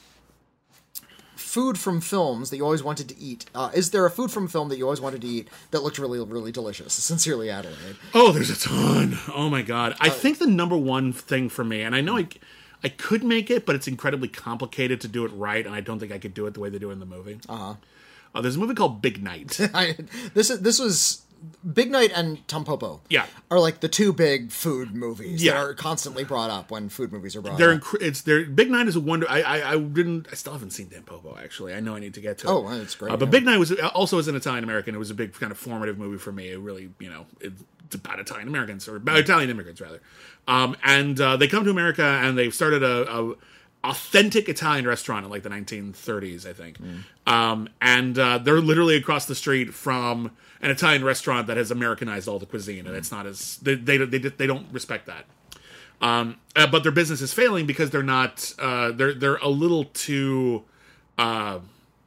food from films that you always wanted to eat, uh, is there a food from film that you always wanted to eat that looked really, really delicious? Sincerely, Adelaide. Oh, there's a ton. Oh, my God. I uh, think the number one thing for me, and I know I, I could make it, but it's incredibly complicated to do it right, and I don't think I could do it the way they do it in the movie. Uh-huh. Uh, there's a movie called Big Night. I, this is this was Big Night and Tampopo. Yeah, are like the two big food movies yeah. that are constantly brought up when food movies are brought they're up. Inc- it's they're Big Night is a wonder. I, I I didn't. I still haven't seen Tampopo actually. I know I need to get to it. Oh, that's great. Uh, but yeah. Big Night was also as an Italian American. It was a big kind of formative movie for me. It really, you know, it's about Italian Americans or about Italian immigrants rather. Um, and uh, they come to America and they've started a. a authentic Italian restaurant in like the nineteen thirties, I think. Mm. Um, and uh, they're literally across the street from an Italian restaurant that has Americanized all the cuisine, and mm. it's not as they they they, they don't respect that. Um, uh, but their business is failing because they're not uh, they're they're a little too. Uh,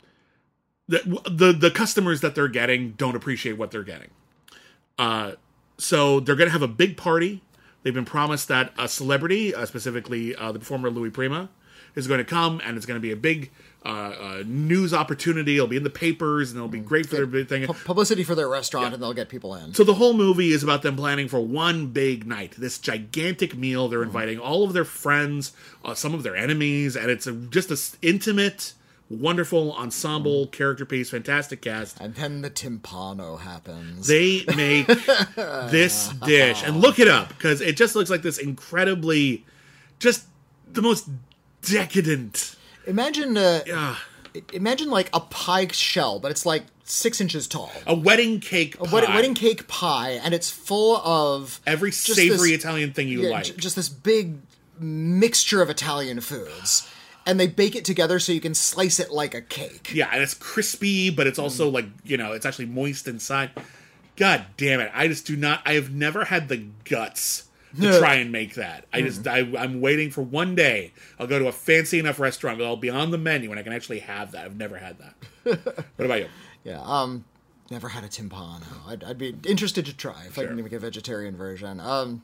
the, the the customers that they're getting don't appreciate what they're getting. Uh, so they're going to have a big party. They've been promised that a celebrity, uh, specifically uh, the performer Louis Prima, is going to come, and it's going to be a big uh, uh, news opportunity. It'll be in the papers, and it'll be great for their big thing. Pu- publicity for their restaurant, yeah. and they'll get people in. So the whole movie is about them planning for one big night, this gigantic meal. They're inviting mm. all of their friends, uh, some of their enemies, and it's a, just this intimate, wonderful ensemble, mm. character piece, fantastic cast. And then the timpano happens. They make this dish, and look it up, because it just looks like this incredibly, just the most decadent. Imagine, uh, yeah. imagine like a pie shell, but it's like six inches tall. A wedding cake pie. A wed- wedding cake pie, and it's full of every savory this, Italian thing you yeah, like. J- just this big mixture of Italian foods. And they bake it together so you can slice it like a cake. Yeah, and it's crispy, but it's also mm. like, you know, it's actually moist inside. God damn it. I just do not, I have never had the guts to try and make that. I just, I, I'm waiting for one day I'll go to a fancy enough restaurant that I'll be on the menu and I can actually have that. I've never had that. What about you? Yeah, um, never had a timpano. I'd, I'd be interested to try if sure. I can make a vegetarian version. Um,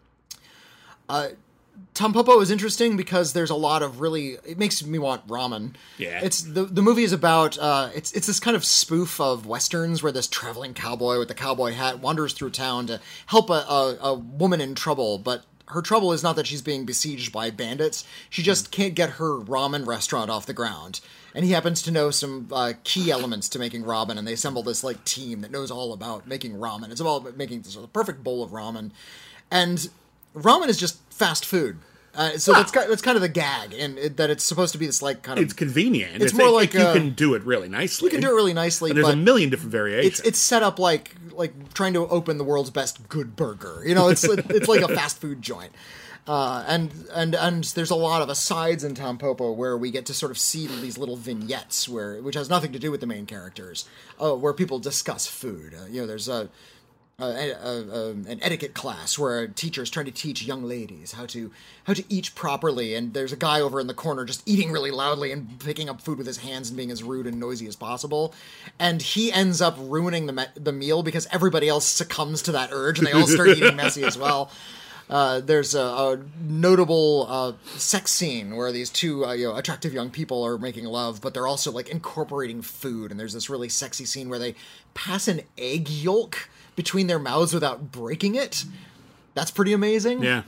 uh, Tampopo is interesting because there's a lot of really, it makes me want ramen. Yeah. It's the the movie is about uh it's it's this kind of spoof of westerns where this traveling cowboy with the cowboy hat wanders through town to help a, a, a woman in trouble, but her trouble is not that she's being besieged by bandits. She just mm. can't get her ramen restaurant off the ground. And he happens to know some uh, key elements to making ramen, and they assemble this like team that knows all about making ramen. It's all about making this the perfect bowl of ramen. And ramen is just fast food. Uh, so well, that's that's kind of the gag, and it, that it's supposed to be this like kind of. It's convenient. It's, it's more like, like you uh, can do it really nicely. You can do it really nicely. And there's but a million different variations. It's it's set up like like trying to open the world's best good burger. You know, it's it's like a fast food joint. Uh, and and and there's a lot of asides in Tampopo where we get to sort of see these little vignettes where which has nothing to do with the main characters, uh, where people discuss food. Uh, you know, there's a. Uh, a, a, a, an etiquette class where a teacher is trying to teach young ladies how to how to eat properly, and there's a guy over in the corner just eating really loudly and picking up food with his hands and being as rude and noisy as possible, and he ends up ruining the me- the meal because everybody else succumbs to that urge and they all start eating messy as well. Uh, there's a, a notable uh, sex scene where these two uh, you know, attractive young people are making love, but they're also like incorporating food, and there's this really sexy scene where they pass an egg yolk between their mouths without breaking it. That's pretty amazing. Yeah.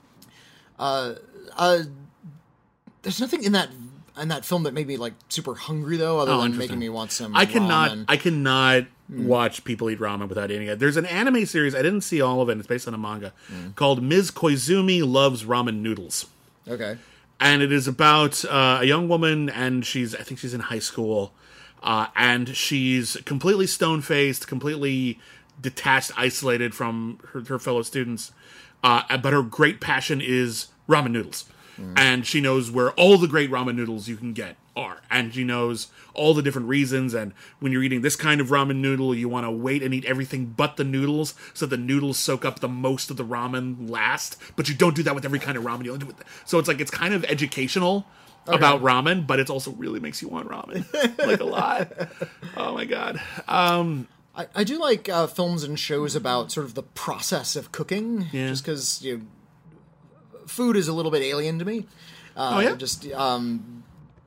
Uh, uh, there's nothing in that in that film that made me like super hungry though, other oh, than making me want some. I cannot. Ramen. I cannot mm. watch people eat ramen without eating it. There's an anime series I didn't see all of it. It's based on a manga mm. called Miz Koizumi Loves Ramen Noodles. Okay. and it is about uh, a young woman, and she's I think she's in high school, uh, and she's completely stone-faced, completely detached, isolated from her, her fellow students, uh, but her great passion is ramen noodles. Mm. And she knows where all the great ramen noodles you can get are. And she knows all the different reasons. And when you're eating this kind of ramen noodle, you want to wait and eat everything but the noodles, so the noodles soak up the most of the ramen last. But you don't do that with every kind of ramen. You only do it. So it's like, it's kind of educational okay. about ramen, but it also really makes you want ramen. Like a lot. Oh my God. Um... I, I do like uh, films and shows about sort of the process of cooking, yeah. just because you know, food is a little bit alien to me. Uh, oh yeah, just um,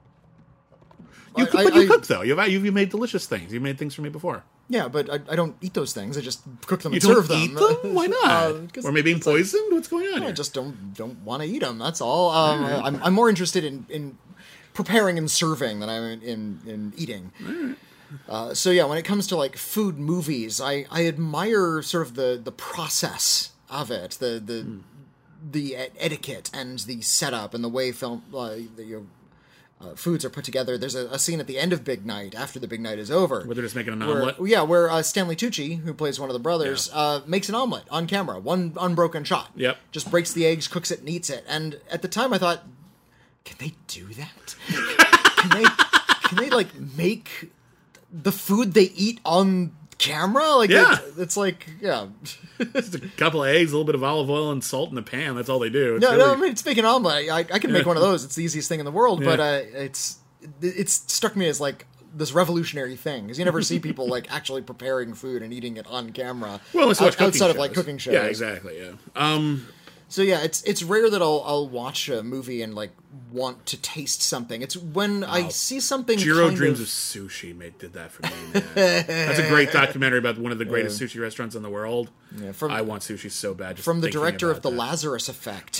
you, I, cook, but I, you cook though. You've you've made delicious things. You made things for me before. Yeah, but I, I don't eat those things. I just cook them you and serve don't eat them. them? Why not? uh, or maybe being poisoned? Like, what's going on? I here? just don't don't want to eat them. That's all. Um, right. I'm I'm more interested in, in preparing and serving than I'm in in, in eating. All right. Uh, so yeah, when it comes to like food movies, I, I admire sort of the, the process of it, the the mm. the etiquette and the setup and the way film uh, the, you know, uh, foods are put together. There's a, a scene at the end of Big Night, after the big night is over, where they're just making an where, omelet. Yeah, where uh, Stanley Tucci, who plays one of the brothers, yeah. uh, makes an omelet on camera, one unbroken shot. Yep, just breaks the eggs, cooks it, and eats it. And at the time, I thought, can they do that? can they can they like make the food they eat on camera? Like, yeah. it, it's like, yeah. Just a couple of eggs, a little bit of olive oil and salt in a pan. That's all they do. It's no, really... no, I mean, it's making an omelet. I, I can make yeah. one of those. It's the easiest thing in the world, yeah. but uh, it's it's struck me as like this revolutionary thing, because you never see people like actually preparing food and eating it on camera. Well, let's watch out, outside shows. of like cooking shows. Yeah, exactly. Yeah. Um. So yeah, it's it's rare that I'll I'll watch a movie and like want to taste something. It's when oh, I see something. Jiro kind Dreams of... of Sushi made, did that for me. Man. That's a great documentary about one of the greatest yeah. sushi restaurants in the world. Yeah, from, I want sushi so bad. Just from the director of The that. Lazarus Effect.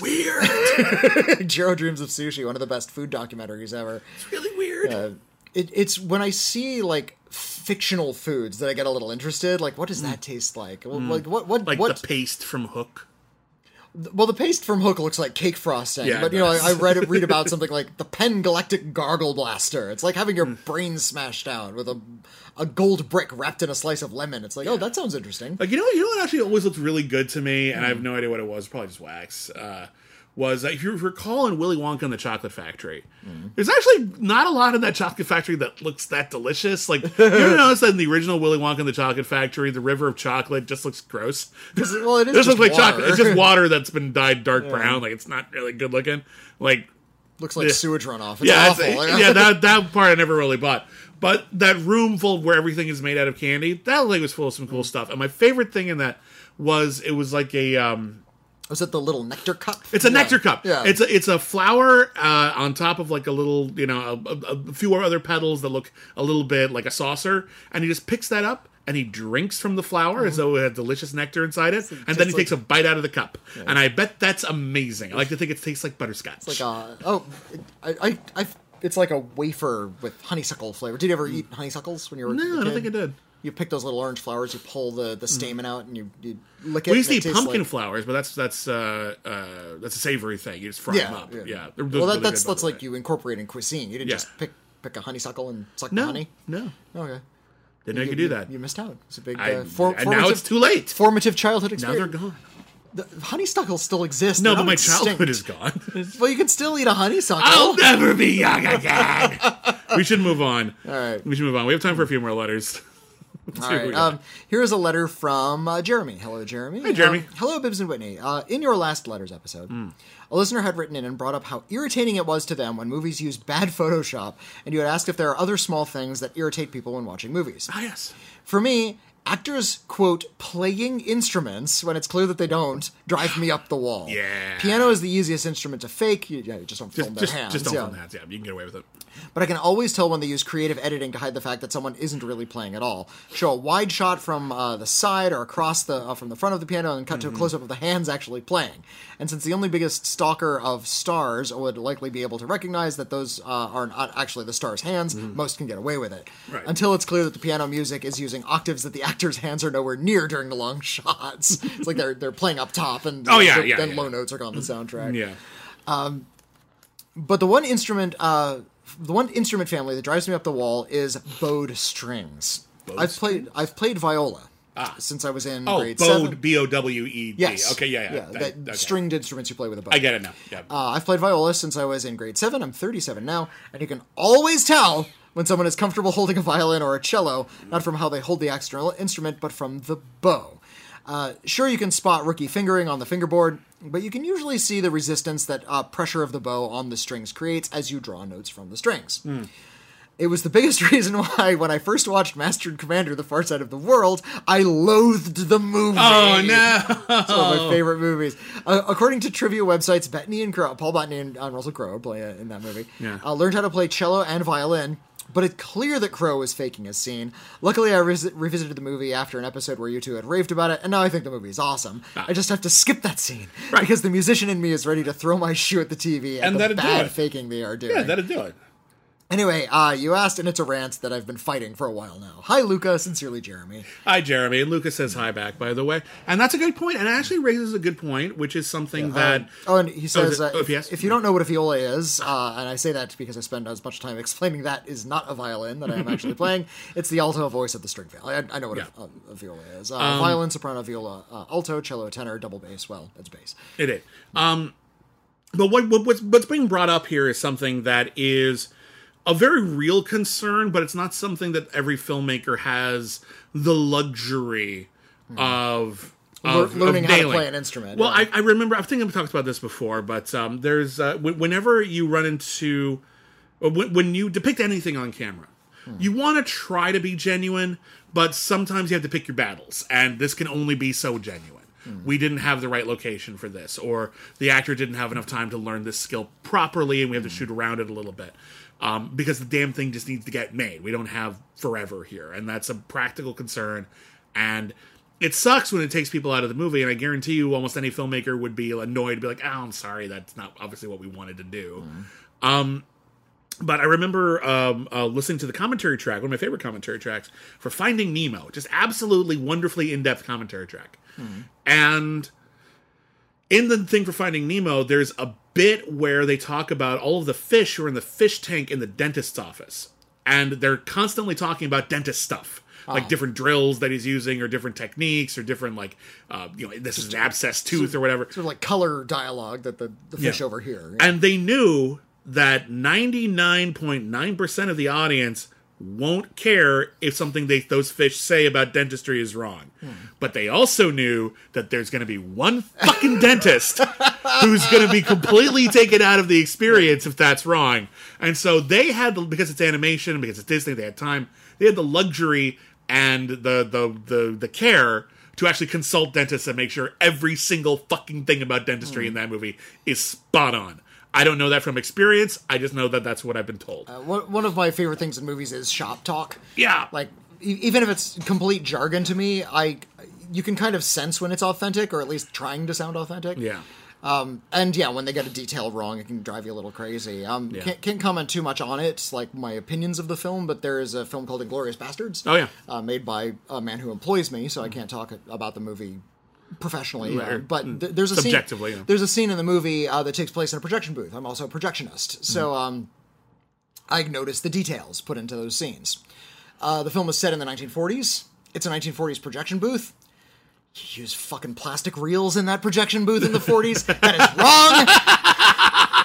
Weird. Jiro Dreams of Sushi, one of the best food documentaries ever. It's really weird. Uh, it, it's when I see like fictional foods that I get a little interested. Like, what does that mm. taste like? Mm. Like what? What? Like what? the paste from Hook. Well, the paste from Hook looks like cake frosting, yeah, but you know, I, I read read about something like the Penn Galactic Gargle Blaster. It's like having your brain smashed out with a a gold brick wrapped in a slice of lemon. It's like, yeah. oh, that sounds interesting. Like you know, you know what actually always looked really good to me, and mm. I have no idea what it was. Probably just wax. Uh, was uh, if you recall in Willy Wonka and the Chocolate Factory, mm. there's actually not a lot in that Chocolate Factory that looks that delicious. Like, you ever notice that in the original Willy Wonka and the Chocolate Factory, the river of chocolate just looks gross? Well, it is it just looks like water. chocolate. It's just water that's been dyed dark yeah. brown. Like, it's not really good looking. Like, looks like yeah. sewage runoff. It's yeah, awful. It's, yeah, that that part I never really bought. But that room full where everything is made out of candy, that thing was full of some cool stuff. And my favorite thing in that was it was like a... Um, Was it the little nectar cup? It's a yeah. nectar cup. Yeah. It's a it's a flower uh, on top of like a little, you know, a, a, a few other petals that look a little bit like a saucer, and he just picks that up and he drinks from the flower mm-hmm. as though it had delicious nectar inside it, and then he like, takes a bite out of the cup. Yeah. And I bet that's amazing. I like to think it tastes like butterscotch. It's like a oh, it, I I. I It's like a wafer with honeysuckle flavor. Did you ever eat honeysuckles when you were no, a kid? I don't think I did. You pick those little orange flowers, you pull the, the stamen out, and you, you lick it. We used to eat pumpkin like... flowers, but that's that's uh, uh, that's a savory thing. You just fry yeah, them up. Yeah, yeah. well, that, really that's that's like you incorporate in cuisine. You didn't yeah. just pick pick a honeysuckle and suck no, the honey. No, okay. Didn't know you could do that. You missed out. It's a big. I, uh, for, and now it's too late. Formative childhood experience. Now they're gone. The honeysuckles still exist. No, They're but my extinct. childhood is gone. Well, you can still eat a honeysuckle. I'll never be young again. We should move on. All right. We should move on. We have time for a few more letters. All right. Um, here is a letter from uh, Jeremy. Hello, Jeremy. Hi, Jeremy. Um, hello, Bibbs and Whitney. Uh, in your last letters episode, mm. a listener had written in and brought up how irritating it was to them when movies use bad Photoshop, and you had asked if there are other small things that irritate people when watching movies. Ah, yes. For me, actors, quote, playing instruments when it's clear that they don't, drive me up the wall. Yeah. Piano is the easiest instrument to fake. You, yeah, you just don't film just, their just, hands. Just don't yeah. film the hands, yeah. You can get away with it. But I can always tell when they use creative editing to hide the fact that someone isn't really playing at all. Show a wide shot from uh, the side or across the uh, from the front of the piano and cut mm-hmm. to a close-up of the hands actually playing. And since the only biggest stalker of stars would likely be able to recognize that those uh, are not actually the star's hands, mm-hmm. most can get away with it. Right. Until it's clear that the piano music is using octaves that the actor's hands are nowhere near during the long shots. It's like they're they're playing up top and oh, yeah, then yeah, yeah. low notes are on the soundtrack. Yeah. Um, but the one instrument, uh, the one instrument family that drives me up the wall is bowed strings. Bowed I've played, strings? I've played viola Ah. since I was in Oh, grade bowed, seven. B O W E D. Yes. Okay, yeah, yeah. yeah that, that okay. stringed instruments you play with a bow. I get it now. Yeah. Uh, I've played viola since I was in grade seven. I'm thirty-seven now, and you can always tell when someone is comfortable holding a violin or a cello, not from how they hold the external instrument, but from the bow. Uh, sure, you can spot rookie fingering on the fingerboard, but you can usually see the resistance that uh, pressure of the bow on the strings creates as you draw notes from the strings. Mm. It was the biggest reason why, when I first watched Master and Commander: The Far Side of the World, I loathed the movie. Oh, no! It's one of my favorite movies. Uh, according to trivia websites, Bettany and Crow, Paul Bettany and uh, Russell Crowe play uh, in that movie, Yeah. uh, learned how to play cello and violin, but it's clear that Crow was faking his scene. Luckily, I res- revisited the movie after an episode where you two had raved about it, and now I think the movie is awesome. Ah. I just have to skip that scene, Right. because the musician in me is ready to throw my shoe at the T V at And the that'd do bad it. faking they are doing. Yeah, that'd do it. Anyway, uh, you asked, and it's a rant that I've been fighting for a while now. Hi, Luca. Sincerely, Jeremy. Hi, Jeremy. And Lucas says hi back, by the way. And that's a good point, and it actually raises a good point, which is something that... Um, oh, and he says, is it- uh, oh, if, yes? if you don't know what a viola is, uh, and I say that because I spend as much time explaining that is not a violin that I am actually playing, it's the alto voice of the string viola. I, I know what Yeah. a, a, a viola is. Uh, Um, violin, soprano, viola, uh, alto, cello, tenor, double bass. Well, it's bass. It is. Um, but what, what what's, what's being brought up here is something that is a very real concern, but it's not something that every filmmaker has the luxury of, of Learning of how to nailing. play an instrument. Well, yeah. I, I remember. I think I've talked about this before, but um, there's uh, w- whenever you run into uh, when, when you depict anything on camera, you want to try to be genuine, but sometimes you have to pick your battles, and this can only be so genuine. We didn't have the right location for this, or the actor didn't have enough time to learn this skill properly, and we have to shoot around it a little bit. Um, because the damn thing just needs to get made. We don't have forever here, and that's a practical concern. And it sucks when it takes people out of the movie, and I guarantee you almost any filmmaker would be annoyed, be like, oh, I'm sorry, that's not obviously what we wanted to do. Mm. Um, but I remember um, uh, listening to the commentary track, one of my favorite commentary tracks, for Finding Nemo. Just absolutely wonderfully in-depth commentary track. Mm. And in the thing for Finding Nemo, there's a bit where they talk about all of the fish who are in the fish tank in the dentist's office. And they're constantly talking about dentist stuff. Like Oh. different drills that he's using, or different techniques, or different, like, uh, you know, this is an abscess tooth, or whatever. Sort of like color dialogue that the, the fish Yeah. over here. Yeah. And they knew that ninety-nine point nine percent of the audience won't care if something they, those fish say about dentistry is wrong. Hmm. But they also knew that there's going to be one fucking dentist who's going to be completely taken out of the experience if that's wrong. And so they had, the, because it's animation, because it's Disney, they had time, they had the luxury and the, the, the, the care to actually consult dentists and make sure every single fucking thing about dentistry mm. in that movie is spot on. I don't know that from experience. I just know that that's what I've been told. Uh, one, one of my favorite things in movies is shop talk. Yeah. Like, e- even if it's complete jargon to me, I you can kind of sense when it's authentic, or at least trying to sound authentic. Yeah. Um, and yeah, when they get a detail wrong, it can drive you a little crazy. Um, Yeah. can't, can't comment too much on it, like my opinions of the film, but there is a film called Inglourious Bastards. Oh, yeah. Uh, made by a man who employs me, so I can't talk about the movie professionally. Uh, but th- there's a Subjectively, scene, yeah. there's a scene in the movie uh, that takes place in a projection booth. I'm also a projectionist, so um, I noticed the details put into those scenes. Uh, the film was set in the nineteen forties. It's a nineteen forties projection booth. You use fucking plastic reels in that projection booth in the forties. That is wrong.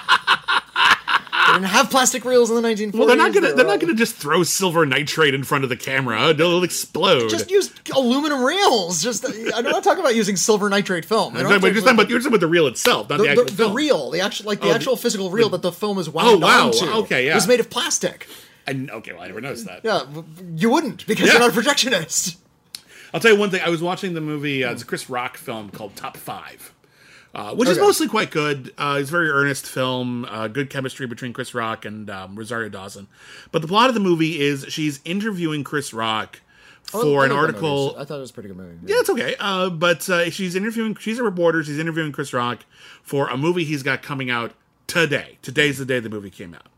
They didn't have plastic reels in the nineteen forties. Well, they're not gonna They they're were not gonna just throw silver nitrate in front of the camera. It'll explode. Just use aluminum reels. Just I'm not talking about using silver nitrate film. You're talking, you're talking about you're talking about the reel itself, not the, the, actual the, the film. reel, the actual like the Oh, actual the- physical reel the- that the film is wound Oh, wow. onto. Okay, yeah. was made of plastic. And okay, well, I never noticed that. Yeah, you wouldn't because Yeah. you're not a projectionist. I'll tell you one thing. I was watching the movie. Uh, it's a Chris Rock film called Top Five, uh, which is Okay. mostly quite good. Uh, it's a very earnest film. Uh, good chemistry between Chris Rock and um, Rosario Dawson. But the plot of the movie is she's interviewing Chris Rock for I like an that article. movie. I thought it was a pretty good movie. Yeah, it's okay. Uh, but uh, she's interviewing. She's a reporter. She's interviewing Chris Rock for a movie he's got coming out today. Today's the day the movie came out.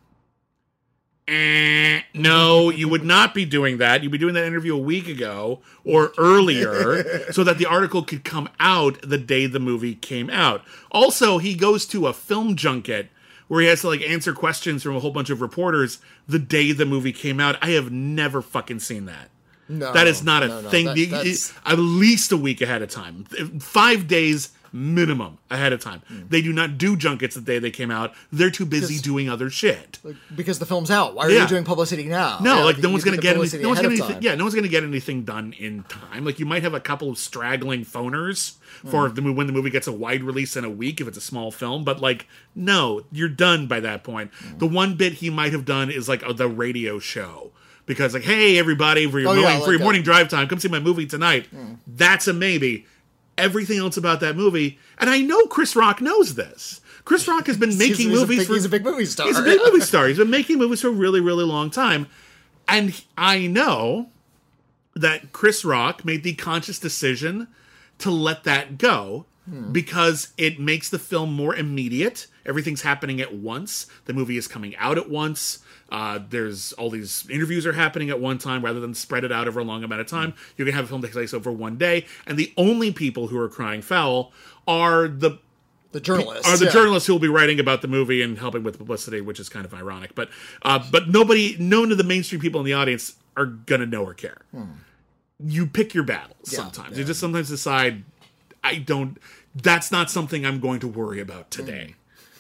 Eh, no, you would not be doing that. You'd be doing that interview a week ago or earlier so that the article could come out the day the movie came out. Also, he goes to a film junket where he has to like answer questions from a whole bunch of reporters the day the movie came out. I have never fucking seen that. No, that is not a no, no, thing. that, The- that's- At least a week ahead of time, five days minimum ahead of time. Hmm. They do not do junkets the day they came out. They're too busy Because- doing other shit. because the film's out. Why are Yeah. you doing publicity now? No, Yeah, like no you one's do gonna the get publicity anything. No one's ahead gonna of anything, time. yeah, no one's gonna get anything done in time. Like you might have a couple of straggling phoners for Hmm. the mo- when the movie gets a wide release in a week if it's a small film. But like, no, you're done by that point. Hmm. The one bit he might have done is like uh, the radio show. Because like, hey everybody, for your, Oh, yeah, morning, for like your a- morning drive time, come see my movie tonight. That's a maybe. Everything else about that movie, and I know Chris Rock knows this. Chris Rock has been He's- making he's a movies big- for he's a big movie star. He's a big movie star. He's been making movies for a really, really long time. And I know that Chris Rock made the conscious decision to let that go because it makes the film more immediate. Everything's happening at once. The movie is coming out at once. Uh, there's all these interviews are happening at one time rather than spread it out over a long amount of time. You can have a film take place over one day, and the only people who are crying foul are the The journalists are the yeah. journalists who will be writing about the movie and helping with publicity, which is kind of ironic. But uh, but nobody, none of the mainstream people in the audience are gonna know or care. You pick your battles Yeah, sometimes. yeah. You just sometimes decide, I don't. That's not something I'm going to worry about today.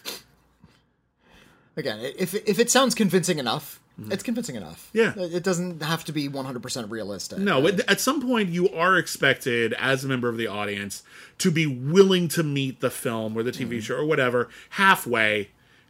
Again, if if it sounds convincing enough, it's convincing enough. Yeah. It doesn't have to be one hundred percent realistic. No, at, at some point you are expected as a member of the audience to be willing to meet the film or the T V show or whatever halfway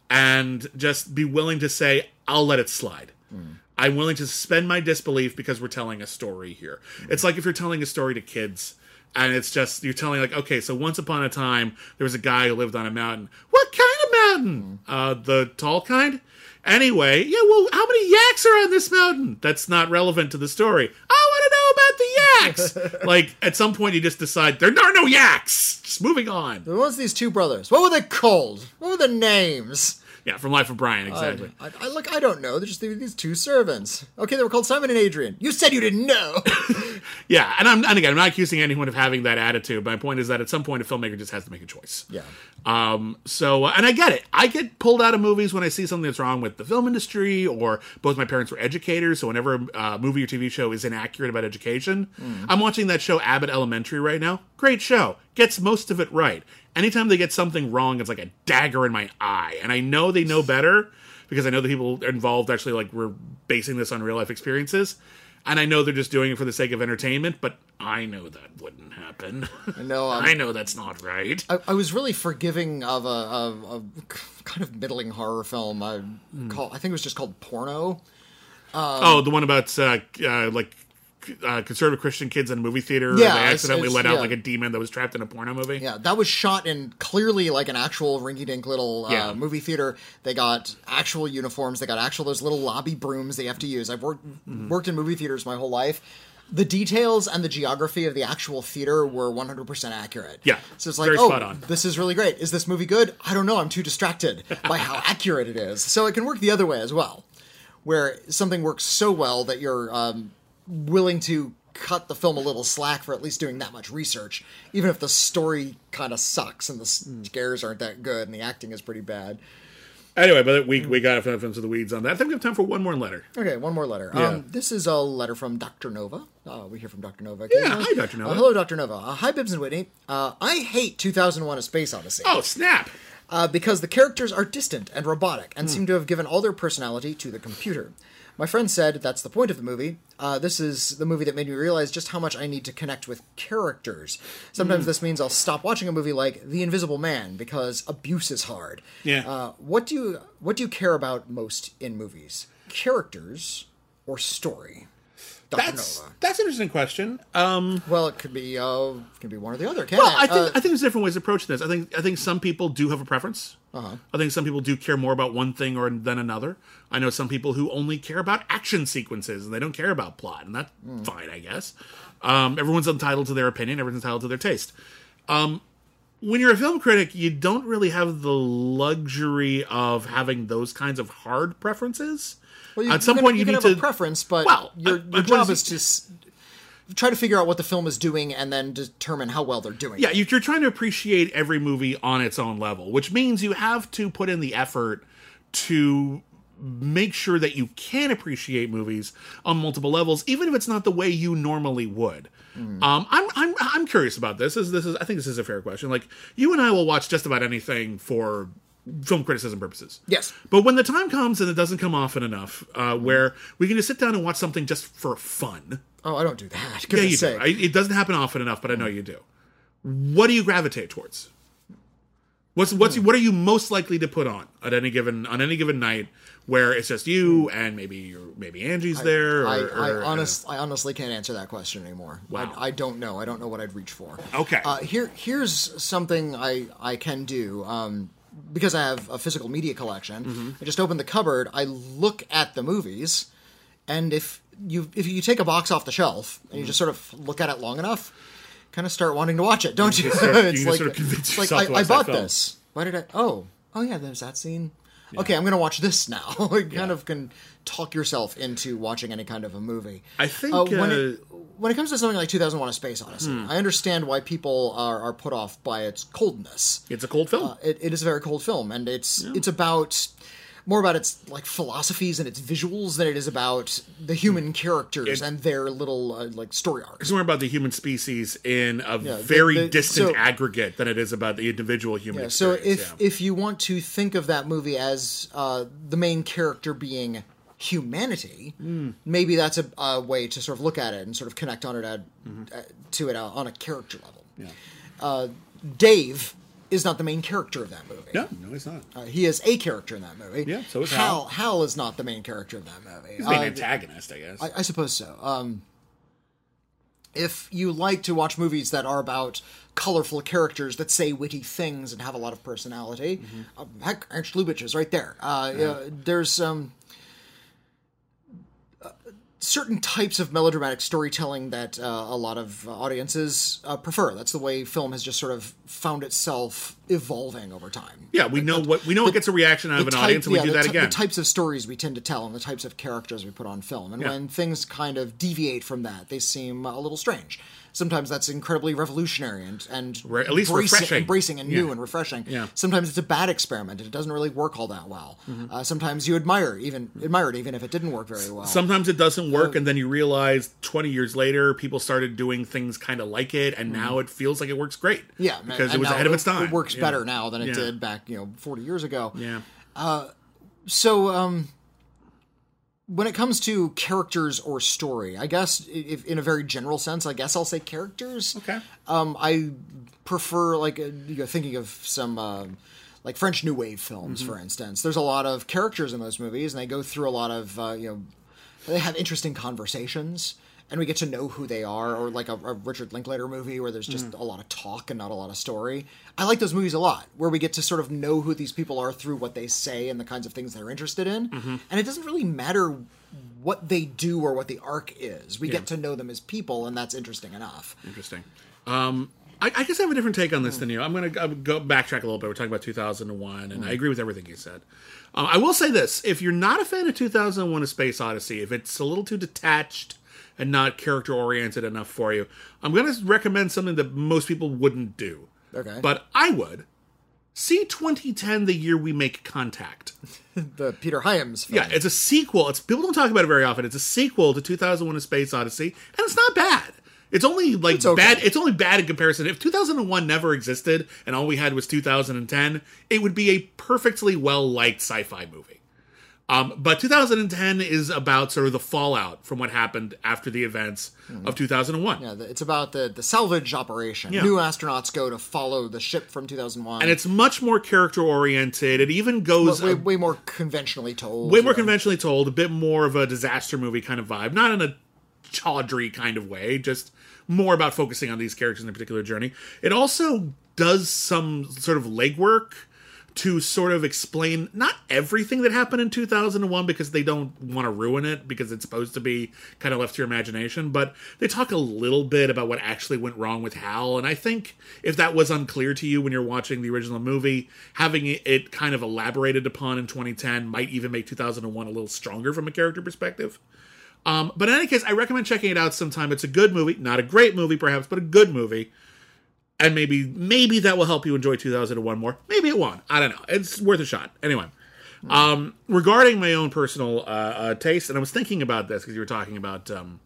and just be willing to say, I'll let it slide. I'm willing to suspend my disbelief because we're telling a story here. It's like if you're telling a story to kids and it's just, you're telling like, okay, so once upon a time there was a guy who lived on a mountain. What kind of mountain? Uh, the tall kind? Anyway, yeah, well, how many yaks are on this mountain? That's not relevant to the story. I want to know about the yaks. Like, at some point, you just decide there are no yaks. Just moving on. What was these two brothers? What were they called? What were the names? Yeah, from Life of Brian, exactly. I, I, look, I don't know. They're just these two servants. Okay, they were called Simon and Adrian. You said you didn't know. Yeah, and I'm and again, I'm not accusing anyone of having that attitude. My point is that at some point, a filmmaker just has to make a choice. Yeah. Um. So, uh, and I get it. I get pulled out of movies when I see something that's wrong with the film industry, or both my parents were educators, so whenever a uh, movie or T V show is inaccurate about education, I'm watching that show Abbott Elementary right now. Great show. Gets most of it right. Anytime they get something wrong, it's like a dagger in my eye. And I know they know better because I know the people involved actually like were basing this on real life experiences. And I know they're just doing it for the sake of entertainment, but I know that wouldn't happen. I know. Um, I know that's not right. I, I was really forgiving of a, of a kind of middling horror film. I call, I think it was just called Porno. oh, the one about uh, uh, like uh, conservative Christian kids in a movie theater. Yeah, they it's- accidentally it's- let out yeah. like a demon that was trapped in a porno movie. Yeah, that was shot in clearly like an actual rinky-dink little uh, Yeah. movie theater. They got actual uniforms. They got actual those little lobby brooms they have to use. I've worked Mm-hmm. worked in movie theaters my whole life. The details and the geography of the actual theater were one hundred percent accurate. Yeah, So it's like, very oh, spot on. this is really great. Is this movie good? I don't know. I'm too distracted by how accurate it is. So it can work the other way as well, where something works so well that you're um, willing to cut the film a little slack for at least doing that much research, even if the story kind of sucks and the scares aren't that good and the acting is pretty bad. Anyway, but we we got enough into the weeds on that. I think we have time for one more letter. Okay, one more letter. Yeah. Um, this is a letter from Doctor Nova. Uh, we hear from Doctor Nova. Yeah, occasionally. hi, Doctor Nova. Uh, hello, Doctor Nova. Uh, hi, Bibbs and Whitney. Uh, I hate two thousand one: A Space Odyssey. Oh, snap! Uh, because the characters are distant and robotic and seem to have given all their personality to the computer. My friend said that's the point of the movie. Uh, this is the movie that made me realize just how much I need to connect with characters. Sometimes this means I'll stop watching a movie like The Invisible Man because abuse is hard. Yeah. Uh, what do you what do you care about most in movies? Characters or story? Doctor That's Nova. that's an interesting question. Um, Well, it could be uh, it could be one or the other. Can well, it? I think Uh, I think there's different ways of approaching this. I think I think some people do have a preference. Uh-huh. I think some people do care more about one thing or than another. I know some people who only care about action sequences and they don't care about plot, and that's fine, I guess. Um, everyone's entitled to their opinion. Everyone's entitled to their taste. Um, when you're a film critic, you don't really have the luxury of having those kinds of hard preferences. well, you, At some you can, point, you, you can need have to a preference, but Well, your uh, your uh, job what is is- to s- try to figure out what the film is doing and then determine how well they're doing. Yeah, it. you're trying to appreciate every movie on its own level, which means you have to put in the effort to make sure that you can appreciate movies on multiple levels, even if it's not the way you normally would. Mm. Um, I'm I'm I'm curious about this. This is, this is I think this is a fair question. Like, you and I will watch just about anything for film criticism purposes. Yes. But when the time comes, and it doesn't come often enough, uh, where we can just sit down and watch something just for fun. Oh, I don't do that. Yeah, you do. I, it doesn't happen often enough, but I know you do. What do you gravitate towards? What's what's what are you most likely to put on at any given on any given night where it's just you and maybe you're, maybe Angie's there? Or, I, I, or, I, honest, uh, I honestly can't answer that question anymore. Wow. I, I don't know. I don't know what I'd reach for. Okay. Uh, here, here's something I I can do. Um, because I have a physical media collection, mm-hmm. I just open the cupboard. I look at the movies, and if you if you take a box off the shelf and you just sort of look at it long enough, kind of start wanting to watch it, don't you? you? Start, it's you like, sort of convince it's yourself like to I, I watch bought that film. this. Why did I? Oh, oh yeah, there's that scene. Yeah. Okay, I'm going to watch this now. You kind yeah. of can talk yourself into watching any kind of a movie. I think uh, when, uh, it, when it comes to something like two thousand one: A Space Odyssey, hmm. I understand why people are, are put off by its coldness. It's a cold film. Uh, it, it is a very cold film, and it's yeah. it's about more about its like philosophies and its visuals than it is about the human characters it, and their little uh, like story arcs. It's more about the human species in a yeah, very the, the, distant so, aggregate than it is about the individual human yeah, so experience. if yeah. if you want to think of that movie as uh, the main character being humanity, mm. maybe that's a, a way to sort of look at it and sort of connect on it at, mm-hmm. uh, to it uh, on a character level. Yeah. Uh, Dave is not the main character of that movie. No, no, he's not. Uh, he is a character in that movie. Yeah, so is Hal. Hal. Hal is not the main character of that movie. He's the main uh, antagonist, I guess. I, I suppose so. Um, if you like to watch movies that are about colorful characters that say witty things and have a lot of personality, mm-hmm. uh, heck, Ernst Lubitsch is right there. Uh, yeah. uh, there's um, uh, certain types of melodramatic storytelling that uh, a lot of audiences uh, prefer. That's the way film has just sort of found itself evolving over time. Yeah, we know the, what we know. The, what gets a reaction out of an type, audience, and we yeah, do that t- again. The types of stories we tend to tell and the types of characters we put on film, and yeah. when things kind of deviate from that, they seem a little strange. Sometimes that's incredibly revolutionary and and Re- at least embracing, refreshing, embracing and yeah. new and refreshing. Yeah. Sometimes it's a bad experiment and it doesn't really work all that well. Mm-hmm. Uh, sometimes you admire even admire it even if it didn't work very well. Sometimes it doesn't work, uh, and then you realize twenty years later people started doing things kind of like it, and mm-hmm. now it feels like it works great. Yeah, because and it was ahead it, of its time. It works yeah. better now than it yeah. did back you know forty years ago. Yeah. Uh, so. Um, When it comes to characters or story, I guess, if, in a very general sense, I guess I'll say characters. Okay. Um, I prefer, like, uh, you know, thinking of some, uh, like, French New Wave films, mm-hmm. for instance. There's a lot of characters in those movies, and they go through a lot of, uh, you know, they have interesting conversations, and we get to know who they are, or like a, a Richard Linklater movie where there's just mm. a lot of talk and not a lot of story. I like those movies a lot, where we get to sort of know who these people are through what they say and the kinds of things they're interested in. Mm-hmm. And it doesn't really matter what they do or what the arc is. We yeah. get to know them as people, and that's interesting enough. Interesting. Um, I, I guess I have a different take on this mm. than you. I'm going to go backtrack a little bit. We're talking about two thousand one, and mm. I agree with everything you said. Um, I will say this. If you're not a fan of two thousand one: A Space Odyssey, if it's a little too detached and not character-oriented enough for you, I'm going to recommend something that most people wouldn't do. Okay. But I would. See twenty ten, the year we make contact. The Peter Hyams film. Yeah, it's a sequel. It's people don't talk about it very often. It's a sequel to two thousand one: A Space Odyssey, and it's not bad. It's only like it's okay. bad. It's only bad in comparison. If two thousand one never existed and all we had was two thousand ten, it would be a perfectly well-liked sci-fi movie. Um, but two thousand ten is about sort of the fallout from what happened after the events mm-hmm. of two thousand one. Yeah, it's about the, the salvage operation. Yeah. New astronauts go to follow the ship from two thousand one. And it's much more character-oriented. It even goes... Way, way more conventionally told. Way more know. conventionally told. A bit more of a disaster movie kind of vibe. Not in a tawdry kind of way. Just more about focusing on these characters in a particular journey. It also does some sort of legwork to sort of explain not everything that happened in two thousand one because they don't want to ruin it because it's supposed to be kind of left to your imagination, but they talk a little bit about what actually went wrong with Hal, and I think if that was unclear to you when you're watching the original movie, having it kind of elaborated upon in twenty ten might even make two thousand one a little stronger from a character perspective. Um, but in any case, I recommend checking it out sometime. It's a good movie, not a great movie perhaps, but a good movie. And maybe maybe that will help you enjoy two thousand one more. Maybe it won't. I don't know. It's worth a shot. Anyway, um, regarding my own personal uh, uh, taste, and I was thinking about this because you were talking about. Um,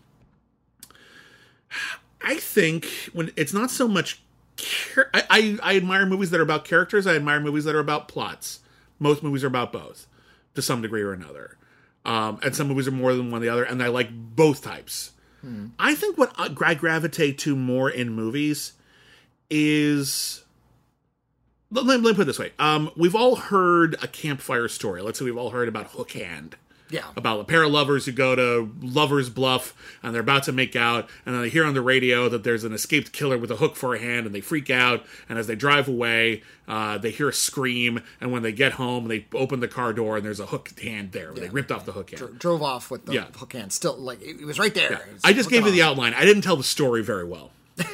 I think when it's not so much. Char- I, I I admire movies that are about characters. I admire movies that are about plots. Most movies are about both, to some degree or another. Um, and some movies are more than one or the other, and I like both types. Hmm. I think what I gravitate to more in movies is... Let, let me put it this way. Um, we've all heard a campfire story. Let's say we've all heard about Hook Hand. Yeah. About a pair of lovers who go to Lover's Bluff, and they're about to make out, and then they hear on the radio that there's an escaped killer with a hook for a hand, and they freak out, and as they drive away, uh, they hear a scream, and when they get home, they open the car door, and there's a hook hand there. Yeah. They ripped off the hook hand. Dro- drove off with the yeah. hook hand. Still, like, it was right there. Yeah. I just gave you the outline. I didn't tell the story very well.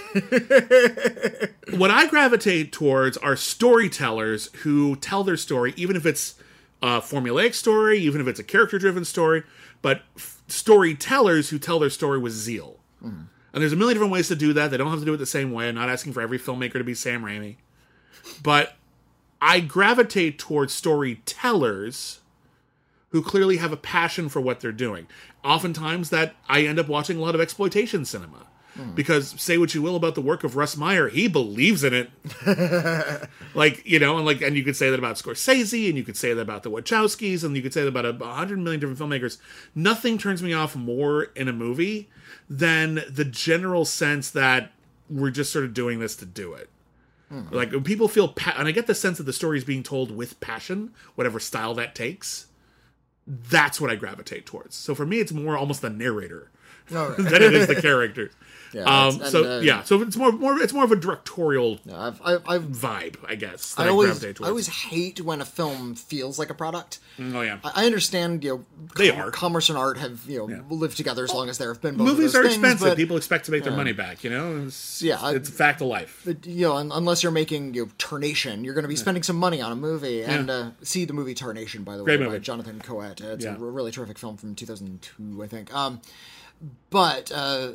What I gravitate towards are storytellers who tell their story, even if it's a formulaic story, even if it's a character-driven story, but f- storytellers who tell their story with zeal. Mm. And there's a million different ways to do that. They don't have to do it the same way. I'm not asking for every filmmaker to be Sam Raimi. But I gravitate towards storytellers who clearly have a passion for what they're doing. Oftentimes that I end up watching a lot of exploitation cinema. Mm. Because say what you will about the work of Russ Meyer, he believes in it. Like, you know, and like, and you could say that about Scorsese, and you could say that about the Wachowskis, and you could say that about a, a hundred million different filmmakers. Nothing turns me off more in a movie than the general sense that we're just sort of doing this to do it. Mm. Like, when people feel, pa- and I get the sense that the story is being told with passion, whatever style that takes. That's what I gravitate towards. So for me, it's more almost the narrator oh, right. than it is the characters. Yeah, um, so uh, yeah, so it's more, more, it's more of a directorial yeah, I've, I've, I've, vibe, I guess. I always, I always hate when a film feels like a product. Oh yeah, I, I understand. You know, they com- are commerce and art have you know yeah. lived together as long as there have been. Both Movies of those are things, expensive. But, People expect to make their yeah. money back. You know, it's, yeah, it's I, a fact of life. But, you know, unless you're making you know, Tarnation, you're going to be spending yeah. some money on a movie. And yeah. uh, see the movie Tarnation, by the Great way, movie. by Jonathan Coet. It's yeah. a really terrific film from two thousand two, I think. Um, but. Uh,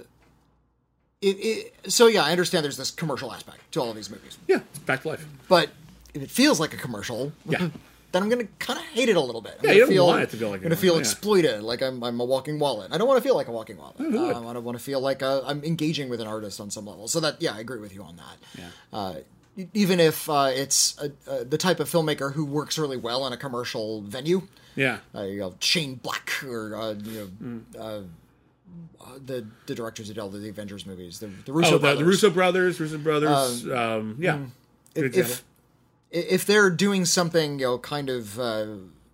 It, it, so yeah, I understand there's this commercial aspect to all of these movies. Yeah, it's back to life. But if it feels like a commercial, yeah. then I'm going to kind of hate it a little bit. I'm yeah, you don't feel, want it to feel like I'm going to feel exploited, like I'm, I'm a walking wallet. I don't want to feel like a walking wallet. Oh, um, I don't want to feel like uh, I'm engaging with an artist on some level. So that, yeah, I agree with you on that. Yeah. Uh, even if uh, it's a, uh, the type of filmmaker who works really well in a commercial venue. Yeah. Uh, you know, Shane Black or, uh, you know, mm. uh, Uh, the the directors who did all the Avengers movies, the, the Russo oh, the, brothers. the Russo brothers, Russo brothers, um, um, yeah. If, if if they're doing something, you know, kind of uh,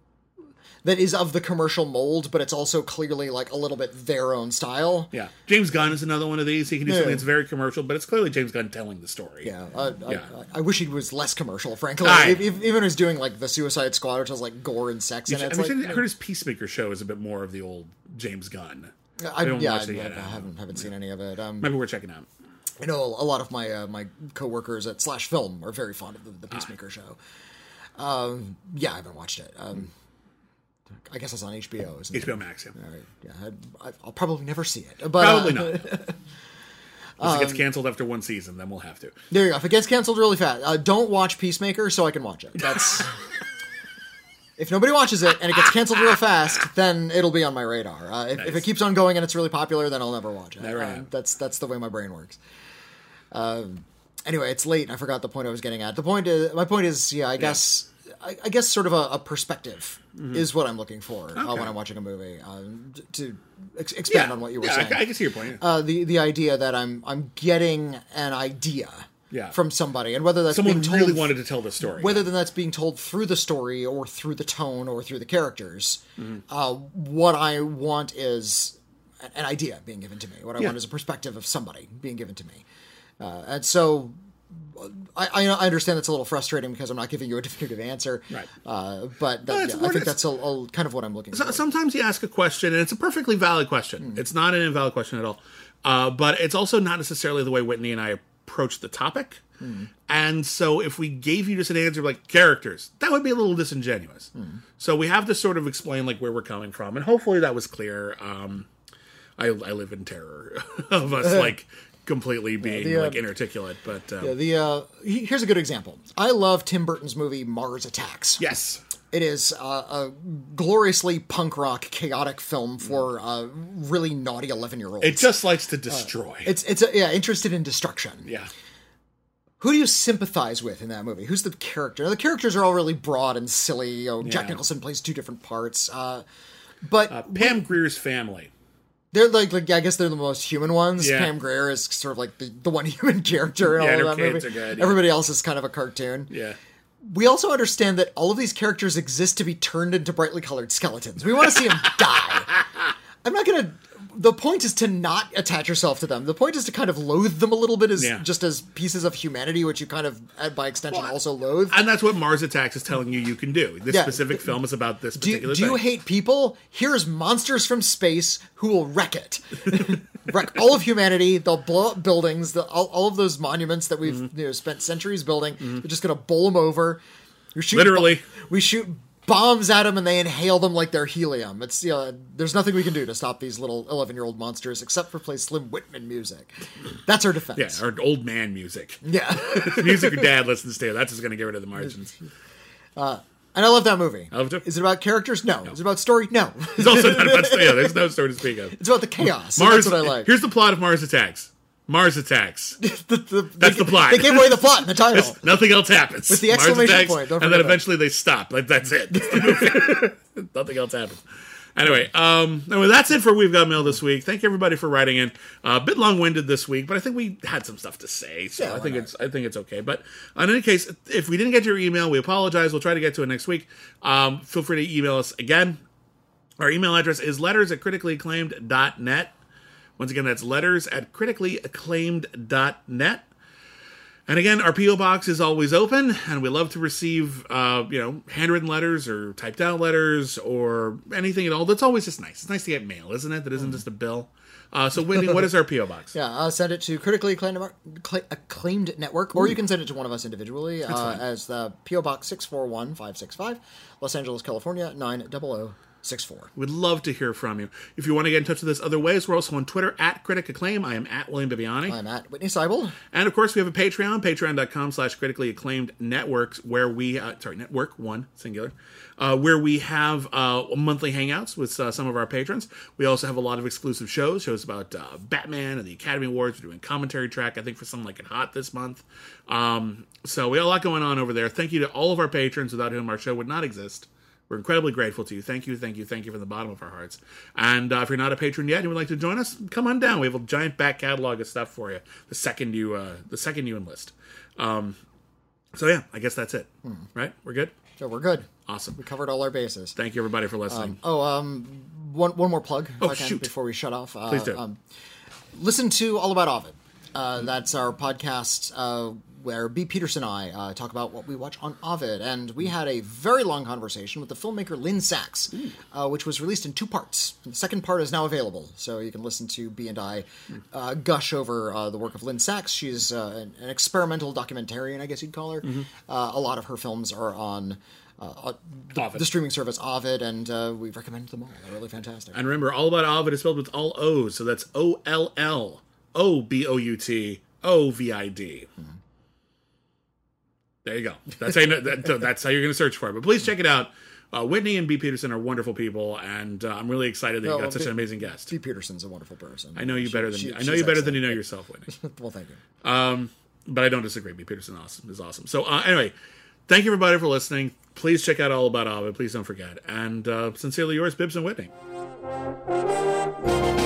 that is of the commercial mold, but it's also clearly like a little bit their own style. Yeah, James Gunn is another one of these. He can do yeah. something that's very commercial, but it's clearly James Gunn telling the story. Yeah, uh, yeah. I, I wish he was less commercial. Frankly, I, if, if, even when he was doing like the Suicide Squad, which has like gore and sex in it. I, mean, like, I heard his Peacemaker show is a bit more of the old James Gunn. I, I don't yeah, watch I, it yet. I haven't haven't seen any of it. Um, Maybe we're checking out. I know a lot of my uh, my coworkers at Slash Film are very fond of the, the Peacemaker ah. show. Um, yeah, I haven't watched it. Um, I guess it's on H B O, isn't H B O it? Max, yeah. All right, yeah, I, I'll probably never see it. But, probably uh, not. If um, it gets canceled after one season, then we'll have to. There you go. If it gets canceled really fast, uh, don't watch Peacemaker so I can watch it. That's. If nobody watches it and it gets canceled real fast, then it'll be on my radar. Uh, if, nice. if it keeps on going and it's really popular, then I'll never watch it. Never uh, that's that's the way my brain works. Um, anyway, it's late. And I forgot the point I was getting at. The point is, my point is, yeah, I yeah. guess, I, I guess, sort of a, a perspective mm-hmm. is what I'm looking for okay. uh, when I'm watching a movie. Um, to ex- expand yeah. on what you were yeah, saying, I, I can see your point. Uh, the the idea that I'm I'm getting an idea. Yeah. From somebody, and whether that's someone being told, really wanted to tell the story, whether then that's being told through the story or through the tone or through the characters, mm-hmm. uh, what I want is an idea being given to me. What I yeah. want is a perspective of somebody being given to me, uh, and so I, I understand that's a little frustrating because I'm not giving you a definitive answer, right? Uh, but that, well, yeah, I think that's a, a, kind of what I'm looking so, for. Sometimes you ask a question, and it's a perfectly valid question. Mm. It's not an invalid question at all, uh, but it's also not necessarily the way Whitney and I approach the topic. Mm. And so if we gave you just an answer like characters, that would be a little disingenuous. Mm. So we have to sort of explain like where we're coming from. And hopefully that was clear. Um, I, I live in terror of us like completely being yeah, the, uh, like inarticulate. But uh, yeah, the uh, here's a good example. I love Tim Burton's movie Mars Attacks. Yes. It is uh, a gloriously punk rock, chaotic film for uh, really naughty eleven-year-olds. It just likes to destroy. Uh, it's it's uh, yeah, interested in destruction. Yeah. Who do you sympathize with in that movie? Who's the character? The characters are all really broad and silly. You know, Jack yeah. Nicholson plays two different parts. Uh, but uh, Pam when, Grier's family. They're like, like, I guess they're the most human ones. Yeah. Pam Grier is sort of like the, the one human character in yeah, all of that movie. Are good, yeah. Everybody else is kind of a cartoon. Yeah. We also understand that all of these characters exist to be turned into brightly colored skeletons. We want to see them die. I'm not going to... The point is to not attach yourself to them. The point is to kind of loathe them a little bit as yeah. just as pieces of humanity, which you kind of, by extension, well, also loathe. And that's what Mars Attacks is telling you you can do. This yeah. specific film is about this particular do, do thing. Do you hate people? Here's monsters from space who will wreck it. Wreck all of humanity. They'll blow up buildings. The, all, all of those monuments that we've mm-hmm. you know, spent centuries building. Mm-hmm. They're just going to bowl them over. We shoot Literally. Bo- we shoot... bombs at them and they inhale them like they're helium. It's you know, there's nothing we can do to stop these little eleven-year-old monsters except for play Slim Whitman music. That's our defense. Yeah, our old man music. Yeah. Music your dad listens to. That's just going to get rid of the margins. Uh, and I love that movie. I love it. Is it about characters? No. no. Is it about story? No. It's also not about story. Yeah, there's no story to speak of. It's about the chaos. Mars, that's what I like. Here's the plot of Mars Attacks. Mars Attacks. the, the, That's they, the plot. They gave away the plot in the title. It's, nothing else happens. With the exclamation Mars attacks, point. Don't and then that. eventually they stop. Like, that's it. That's the movie. Nothing else happens. Anyway, um, anyway, that's it for We've Got Mail this week. Thank you everybody for writing in. Uh, a bit long-winded this week, but I think we had some stuff to say, so yeah, I think not? it's I think it's okay. But in any case, if we didn't get your email, we apologize. We'll try to get to it next week. Um, feel free to email us again. Our email address is letters at critically acclaimed dot net. Once again, that's letters at critically acclaimed dot net. And again, our P O box is always open, and we love to receive, uh, you know, handwritten letters or typed out letters or anything at all. That's always just nice. It's nice to get mail, isn't it? That isn't just a bill. Uh, so, Whitney, what is our P O box? Yeah, uh, send it to Critically Acclaimed, acclaimed Network, or Ooh. You can send it to one of us individually uh, as the P O Box six four one five six five, Los Angeles, California, nine zero zero six four. We'd love to hear from you. If you want to get in touch with us other ways, we're also on Twitter, at Critic Acclaim. I am at William Bibiani. I'm at Whitney Seibold. And, of course, we have a Patreon, patreon.com slash critically acclaimed networks, where we, uh, sorry, network, one, singular, uh, where we have uh, monthly hangouts with uh, some of our patrons. We also have a lot of exclusive shows, shows about uh, Batman and the Academy Awards. We're doing commentary track, I think, for something like it Hot this month. Um, so we have a lot going on over there. Thank you to all of our patrons, without whom our show would not exist. We're incredibly grateful to you. Thank you, thank you, thank you from the bottom of our hearts. And uh, if you're not a patron yet and you would like to join us, come on down. We have a giant back catalog of stuff for you the second you uh, the second you enlist. Um, so yeah, I guess that's it. Hmm. Right? We're good? So we're good. Awesome. We covered all our bases. Thank you, everybody, for listening. Um, oh, um, one one more plug if oh, I can, shoot. before we shut off. Uh, Please do. Um, listen to All About Ovid. Uh, that's our podcast uh, where B. Peterson and I uh, talk about what we watch on Ovid. And we had a very long conversation with the filmmaker Lynn Sachs, uh, which was released in two parts. The second part is now available, so you can listen to B and I uh, gush over uh, the work of Lynn Sachs. She's uh, an, an experimental documentarian, I guess you'd call her. Mm-hmm. Uh, a lot of her films are on... Uh, the, the streaming service Ovid, and uh, we recommend them all. They're really fantastic. And remember, All About Ovid is spelled with all O's, so that's O L L O B O U T O V I D. Mm-hmm. There you go. That's how, you know, that, that's how you're going to search for it. But please check it out. Uh, Whitney and B. Peterson are wonderful people, and uh, I'm really excited that you well, got such B, an amazing guest. B. Peterson's a wonderful person. I know you she, better than she, I know you better excellent. than you know yourself, Whitney. Well, thank you. Um, but I don't disagree. B. Peterson awesome, is awesome. So uh, anyway, thank you everybody for listening. Please check out All About Ovid. Please don't forget. And uh, sincerely yours, Bibbs and Whitney.